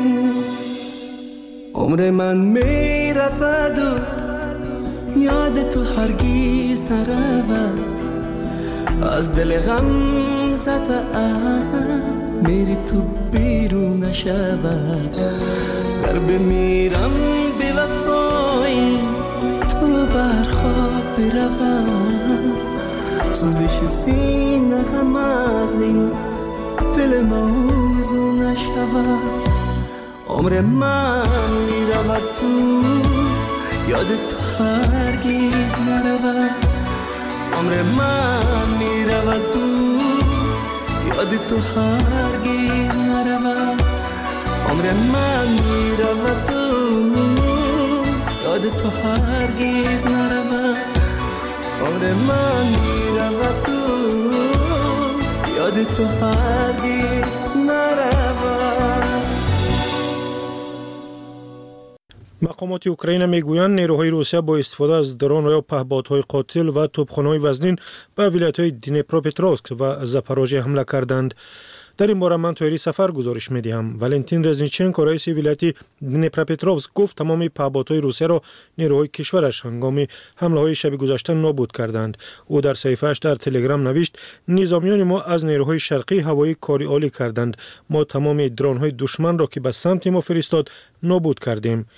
عمر من می رود و یاد تو هرگیز نرود، از دل غم زده ام میری تو بیرون نشود. گر بمیرم به وفایی تو بر خواب بروم، سوزش سینه غم از این دل موضوع نشود. عمر من میرود تو یاد تو هرگیز نرود. عمر من میرود تو یاد تو هرگیز نرود. عمر من میرود تو یاد تو هرگیز نرود. عمر من میرود تو یاد تو هرگیز نرود. مقامات اوکراین میگویند نیروهای روسیه با استفاده از درون یا پهپادهای قاتل و توپخانه‌های وزنین به ولایت‌های دنیپروپتروفسک و زاپاروژیه حمله کردند. در این باره من تویری سفر گزارش می‌دهم. والنتین رزنیچنکو رئیس ولایت دنیپروپتروفسک گفت تمام پهپادهای روسیه را نیروهای کشورش هنگام حمله‌های شب گذشته نابود کردند. او در صفحه‌اش در تلگرام نوشت: نظامیان ما از نیروهای شرقی هوایی کاری عالی کردند. ما تمام درون‌های دشمن را که به سمت ما فرستاد نابود کردیم.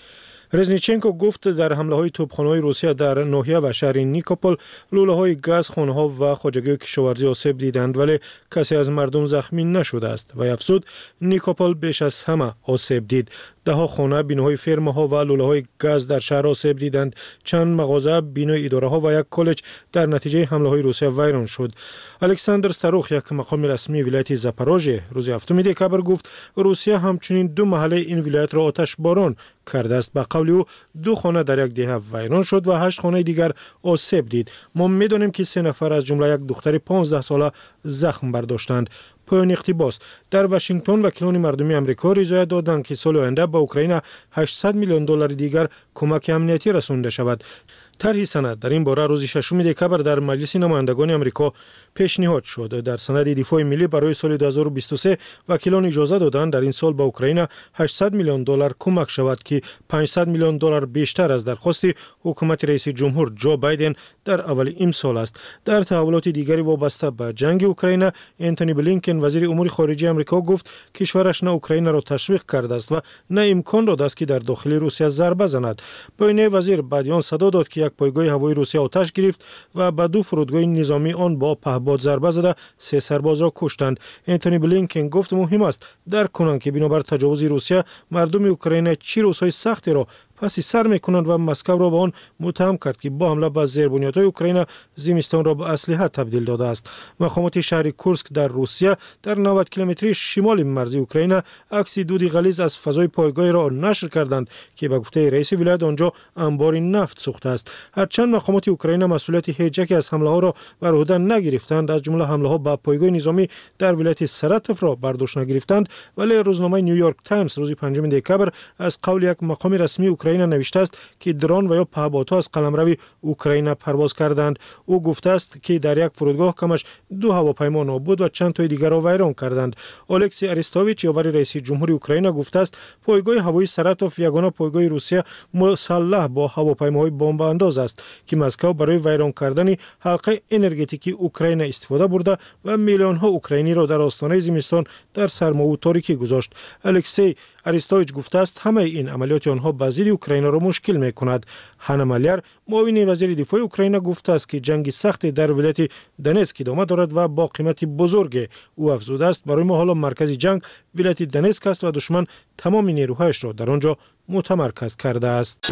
رزنیچنکو گفت در حمله‌های توپخانه‌های روسیه در ناحیه و شهر نیکوپل لوله‌های گاز، خانه‌ها و خودروی و کشاورزی آسیب دیدند ولی کسی از مردم زخمی نشده است و افزود نیکوپل بیش از همه آسیب دید. ده ها خانه، بیناهای فرم‌ها و لوله‌های گاز در شهر آسیب دیدند. چند مغازه، بینای اداره‌ها و یک کالج در نتیجه حمله‌های روسیه ویران شد. الکساندر ستاروخ، یک مقام رسمی ولایت زاپاروژه، روز هفتم دکبر گفت روسیه همچنین دو محله این ولایت را آتش باران کرده است. به قول او دو خانه در یک دهه ویران شد و هشت خانه دیگر آسیب دید. ما می‌دانیم که سه نفر از جمله یک دختر پانزده ساله زخم برداشتند. پایان اقتباس. در واشنگتن وکیلان مردمی آمریکا رضایت دادند که سال آینده به اوکراین هشتصد میلیون دلار دیگر کمک امنیتی رسانده شود. طرح سند در این باره روز ششم دکبر در مجلس نمایندگان آمریکا پیشنهاد شد. در سند دفاع ملی برای سال دو هزار و بیست و سه وکیلان اجازه دادند در این سال به اوکراین هشتصد میلیون دلار کمک شود که پانصد میلیون دلار بیشتر از درخواست حکومت رئیس جمهور جو بایدن در اول این سال است. در تحولات دیگری وابسته به جنگ اوکراین، انتونی بلینکن وزیر امور خارجه آمریکا گفت کشورش نه اوکراین را تشویق کرده است و نه امکان داده است که در داخل روسیه ضربه زند. بین وزیر بعد صدا داد که یک پایگاه هوایی روسیه آتش گرفت و به دو فرودگاه نظامی آن با پهپاد ضربه زده سه سرباز را کشتند. انتونی بلینکن گفت مهم است درک کنند که بنابر تجاوز روسیه مردم اوکراین چه روزهای سختی را پس سر میکنند و مسکو را به آن متهم کرد که با حمله به زیربنیادهای اوکراین زمستان را به اسلحه تبدیل داده است. مقامات شهر کورسک در روسیه در نود کیلومتری شمال مرز اوکراین عکس دود غلیظ از فضای پایگاه را نشر کردند که به گفته رئیس ولایت آنجا انبار نفت سوخته است. هرچند مقامات اوکراین مسئولیت هیچ یک از حمله ها را بر عهده نگرفتند، از جمله حمله ها به پایگاه نظامی در ولایت سراتوف را برداشت نگرفتند، ولی روزنامه نیویورک تایمز روز پنجم دکبر از قول یک مقام رسمی اوکراین نوشته است که درون و یا پهپادها از قلمرو اوکراین پرواز کردند. او گفته است که در یک فرودگاه کمش دو هواپیما نابود و چند تای دیگر را ویران کردند. الکسی اریستوویچ، یاور رئیس جمهور اوکراین، گفته است پایگاه هوایی سراتوف یگانه پایگاه روسیه مسلح با هواپیماهای بمب انداز است که مسکو برای ویران کردن حلقه انرژتیکی اوکراین استفاده برده و میلیون ها اوکراینی را در آستانه زمستان در سرما و تاریکی گذاشت. الکسی اریستوویچ گفته است همه این عملیات آنها به ضد اوکراین را مشکل می‌کند. هانا مالیر، معاون وزیر دفاع اوکراین، گفته است که جنگ سخت در ولایت دنیتسک ادامه دارد و با قیمت بزرگ. او افزوده است برای ما حالا مرکز جنگ ولایت دنیتسک است و دشمن تمام نیروهایش را در آنجا متمرکز کرده است.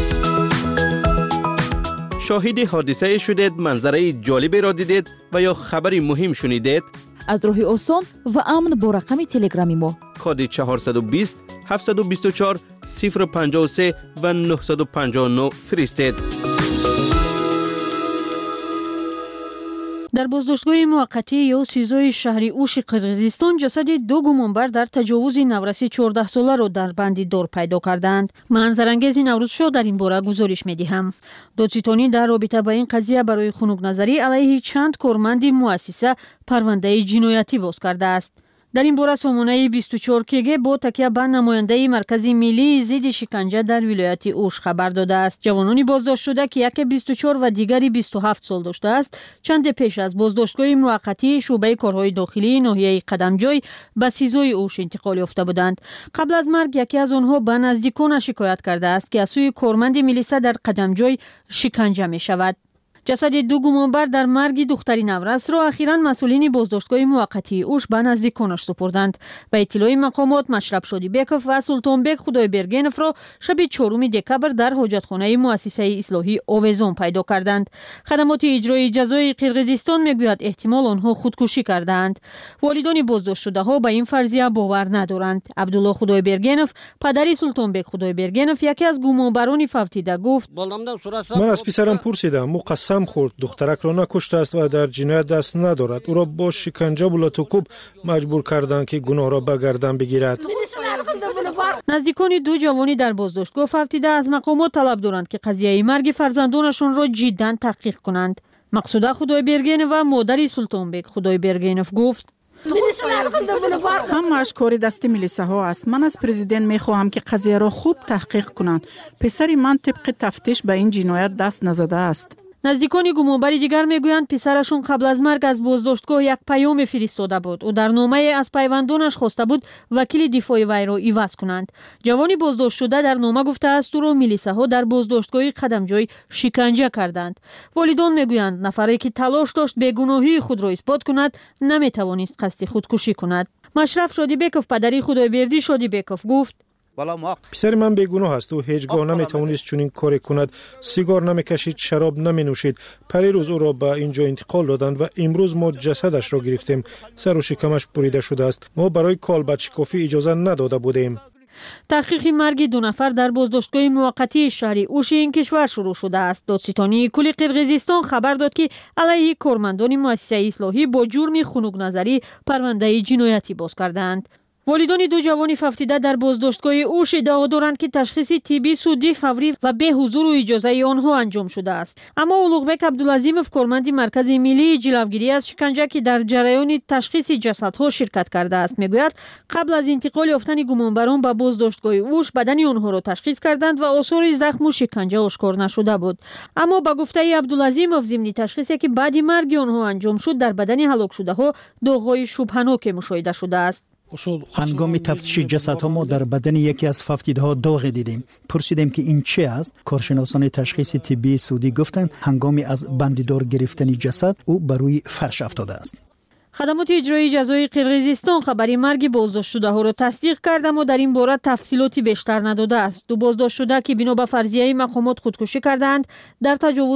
شاهد حادثه شدید، منظره جالبی را دیدید و یا خبری مهم شنیدید؟ از راه آسان و امن با رقم تلگرامی ما کد چهارصد و بیست هفتصد و بیست و چهار صفر پنجاه و سه و نهصد و پنجاه و نه فرستید. در بازداشتگاه موقتی یا سیزای شهری اوش قرغیزستان جسد دو گمانبر در تجاوز نورسی چهارده ساله را در بند دار پیدا کردند. منظرانگیز نوروز شو در این باره گزارش می‌دهم. دادستانی در رابطه با این قضیه برای خنک‌نظری علیه چند کارمند مؤسسه پرونده جنایتی باز کرده است. در این باره سامانه بیست و چهار کیگه با تکیه به نماینده مرکز ملی ضد شکنجه در ولایت اوش خبر داده است. جوانانی بازداشت شده که یکی بیست و چهار و دیگری بیست و هفت سال داشته است، چند پیش از بازداشتگاه موقتی شعبه کارهای داخلی ناحیه قدمجوی به سیزای اوش انتقال یافته بودند. قبل از مرگ یکی از آنها به نزدیکان شکایت کرده است که از سوی کارمند میلیسا در قدمجوی شکنجه می شود. جسد دو گمانبر در مرگ دختری نورس را اخیراً مسئولین بازداشتگاه موقتی اوش به نزدیکانش سپردند. به اطلاع مقامات مشرب شادیبکوف و سلطانبک خدایبرگنف را شب چهارم دکبر در حاجتخانه مؤسسه اصلاحی آویزان پیدا کردند. خدمات اجرایی جزای قرغیزستان میگوید احتمال آنها خودکشی کردند. والدان بازداشت شده ها به این فرضیه باور ندارند. عبدالله خدایبرگنف، پدر سلطانبک خدایبرگنف، یکی از گمانبران فوتیده، گفت من از پسرم پرسیدم، مقصر خورد دخترک را نکشته است و در جنایت دست ندارد. او را با شکنجه و لطوکوب مجبور کردند که گناه را به گردن بگیرد. نزدیکان دو جوانی در بازداشتگاه فوتیده از مقامات طلب دارند که قضیه مرگ فرزندانشان را جداً تحقیق کنند. مقصوده خدایبرگنف و مادر سلطانبک خدایبرگنف گفت همش کاری دست میلیسا ها است. من از پرزیدنت میخواهم که قضیه را خوب تحقیق کنند. پسر من طبق تفتیش به این جنایت دست نزده است. نزدیکان گمانبری دیگر میگویند پسرشون قبل از مرگ از بازداشتگاه یک پیام فرستاده بود. او در نامه از پیوندانش خواسته بود وکیل دفاع وی را عوض کنند. جوانی بازداشت شده در نامه گفته است او را میلیسه ها در بازداشتگاه قدمجوی شکنجه کردند. والدان میگویند نفری که تلاش داشت بیگناهی خود را اثبات کند نمیتوانست قصد خودکشی کند. مشرف شادیبکوف پدری خدایبردی شادیبکوف گفت پسر من بیگناه است و هیچگاه نمیتوانست چنین کاری کند. سیگار نمیکشید، شراب نمی نوشید. پریروز او را به اینجا انتقال دادند و امروز ما جسدش را گرفتیم. سر و شکمش بریده شده است. ما برای کالبد شکافی اجازه نداده بودیم. تحقیق مرگ دو نفر در بازداشتگاه موقتی شهری اوش این کشور شروع شده است. دادستانی کل قرقیزستان خبر داد که علیه کارمندان مؤسسه اصلاحی با جرم خنک نظری پرونده جنایتی باز کردند. والدان دو جوان هفتیده در بازداشتگاه اوش ادعا دارند که تشخیص طبی سودی فوری و به حضور و اجازه آنها انجام شده است. اما اولوغبک عبدالعظیمов کارمند مرکز ملی جلوگیری از شکنجه که در جریان تشخیص جسدها شرکت کرده است میگوید قبل از انتقال یافتن گمانبران به بازداشتگاه اوش بدن آنها را تشخیص کردند و آثار زخم و شکنجه آشکار نشده بود. اما با گفته عبدالعظیمov ضمن تشخیصی که بعد مرگ آنها انجام شد در بدن هلاک شده ها داغ‌های شبهناک مشاهده شده است. هنگام تفتیش جسدها ما در بدن یکی از هفتیده‌ها داغ دیدیم. پرسیدیم که این چه است؟ کارشناسان تشخیص طبی سعودی گفتند هنگام از بندیدار گرفتن جسد او بر روی فرش افتاده است. خدمات اجرایی جزای قرقیزستان خبری مرگ بازداشت شده ها را تصدیق کرد اما در این باره تفصیلاتی بیشتر نداده است. دو بازداشت شده که بنا به فرضیه مقامات خودکشی کردند در تجاوز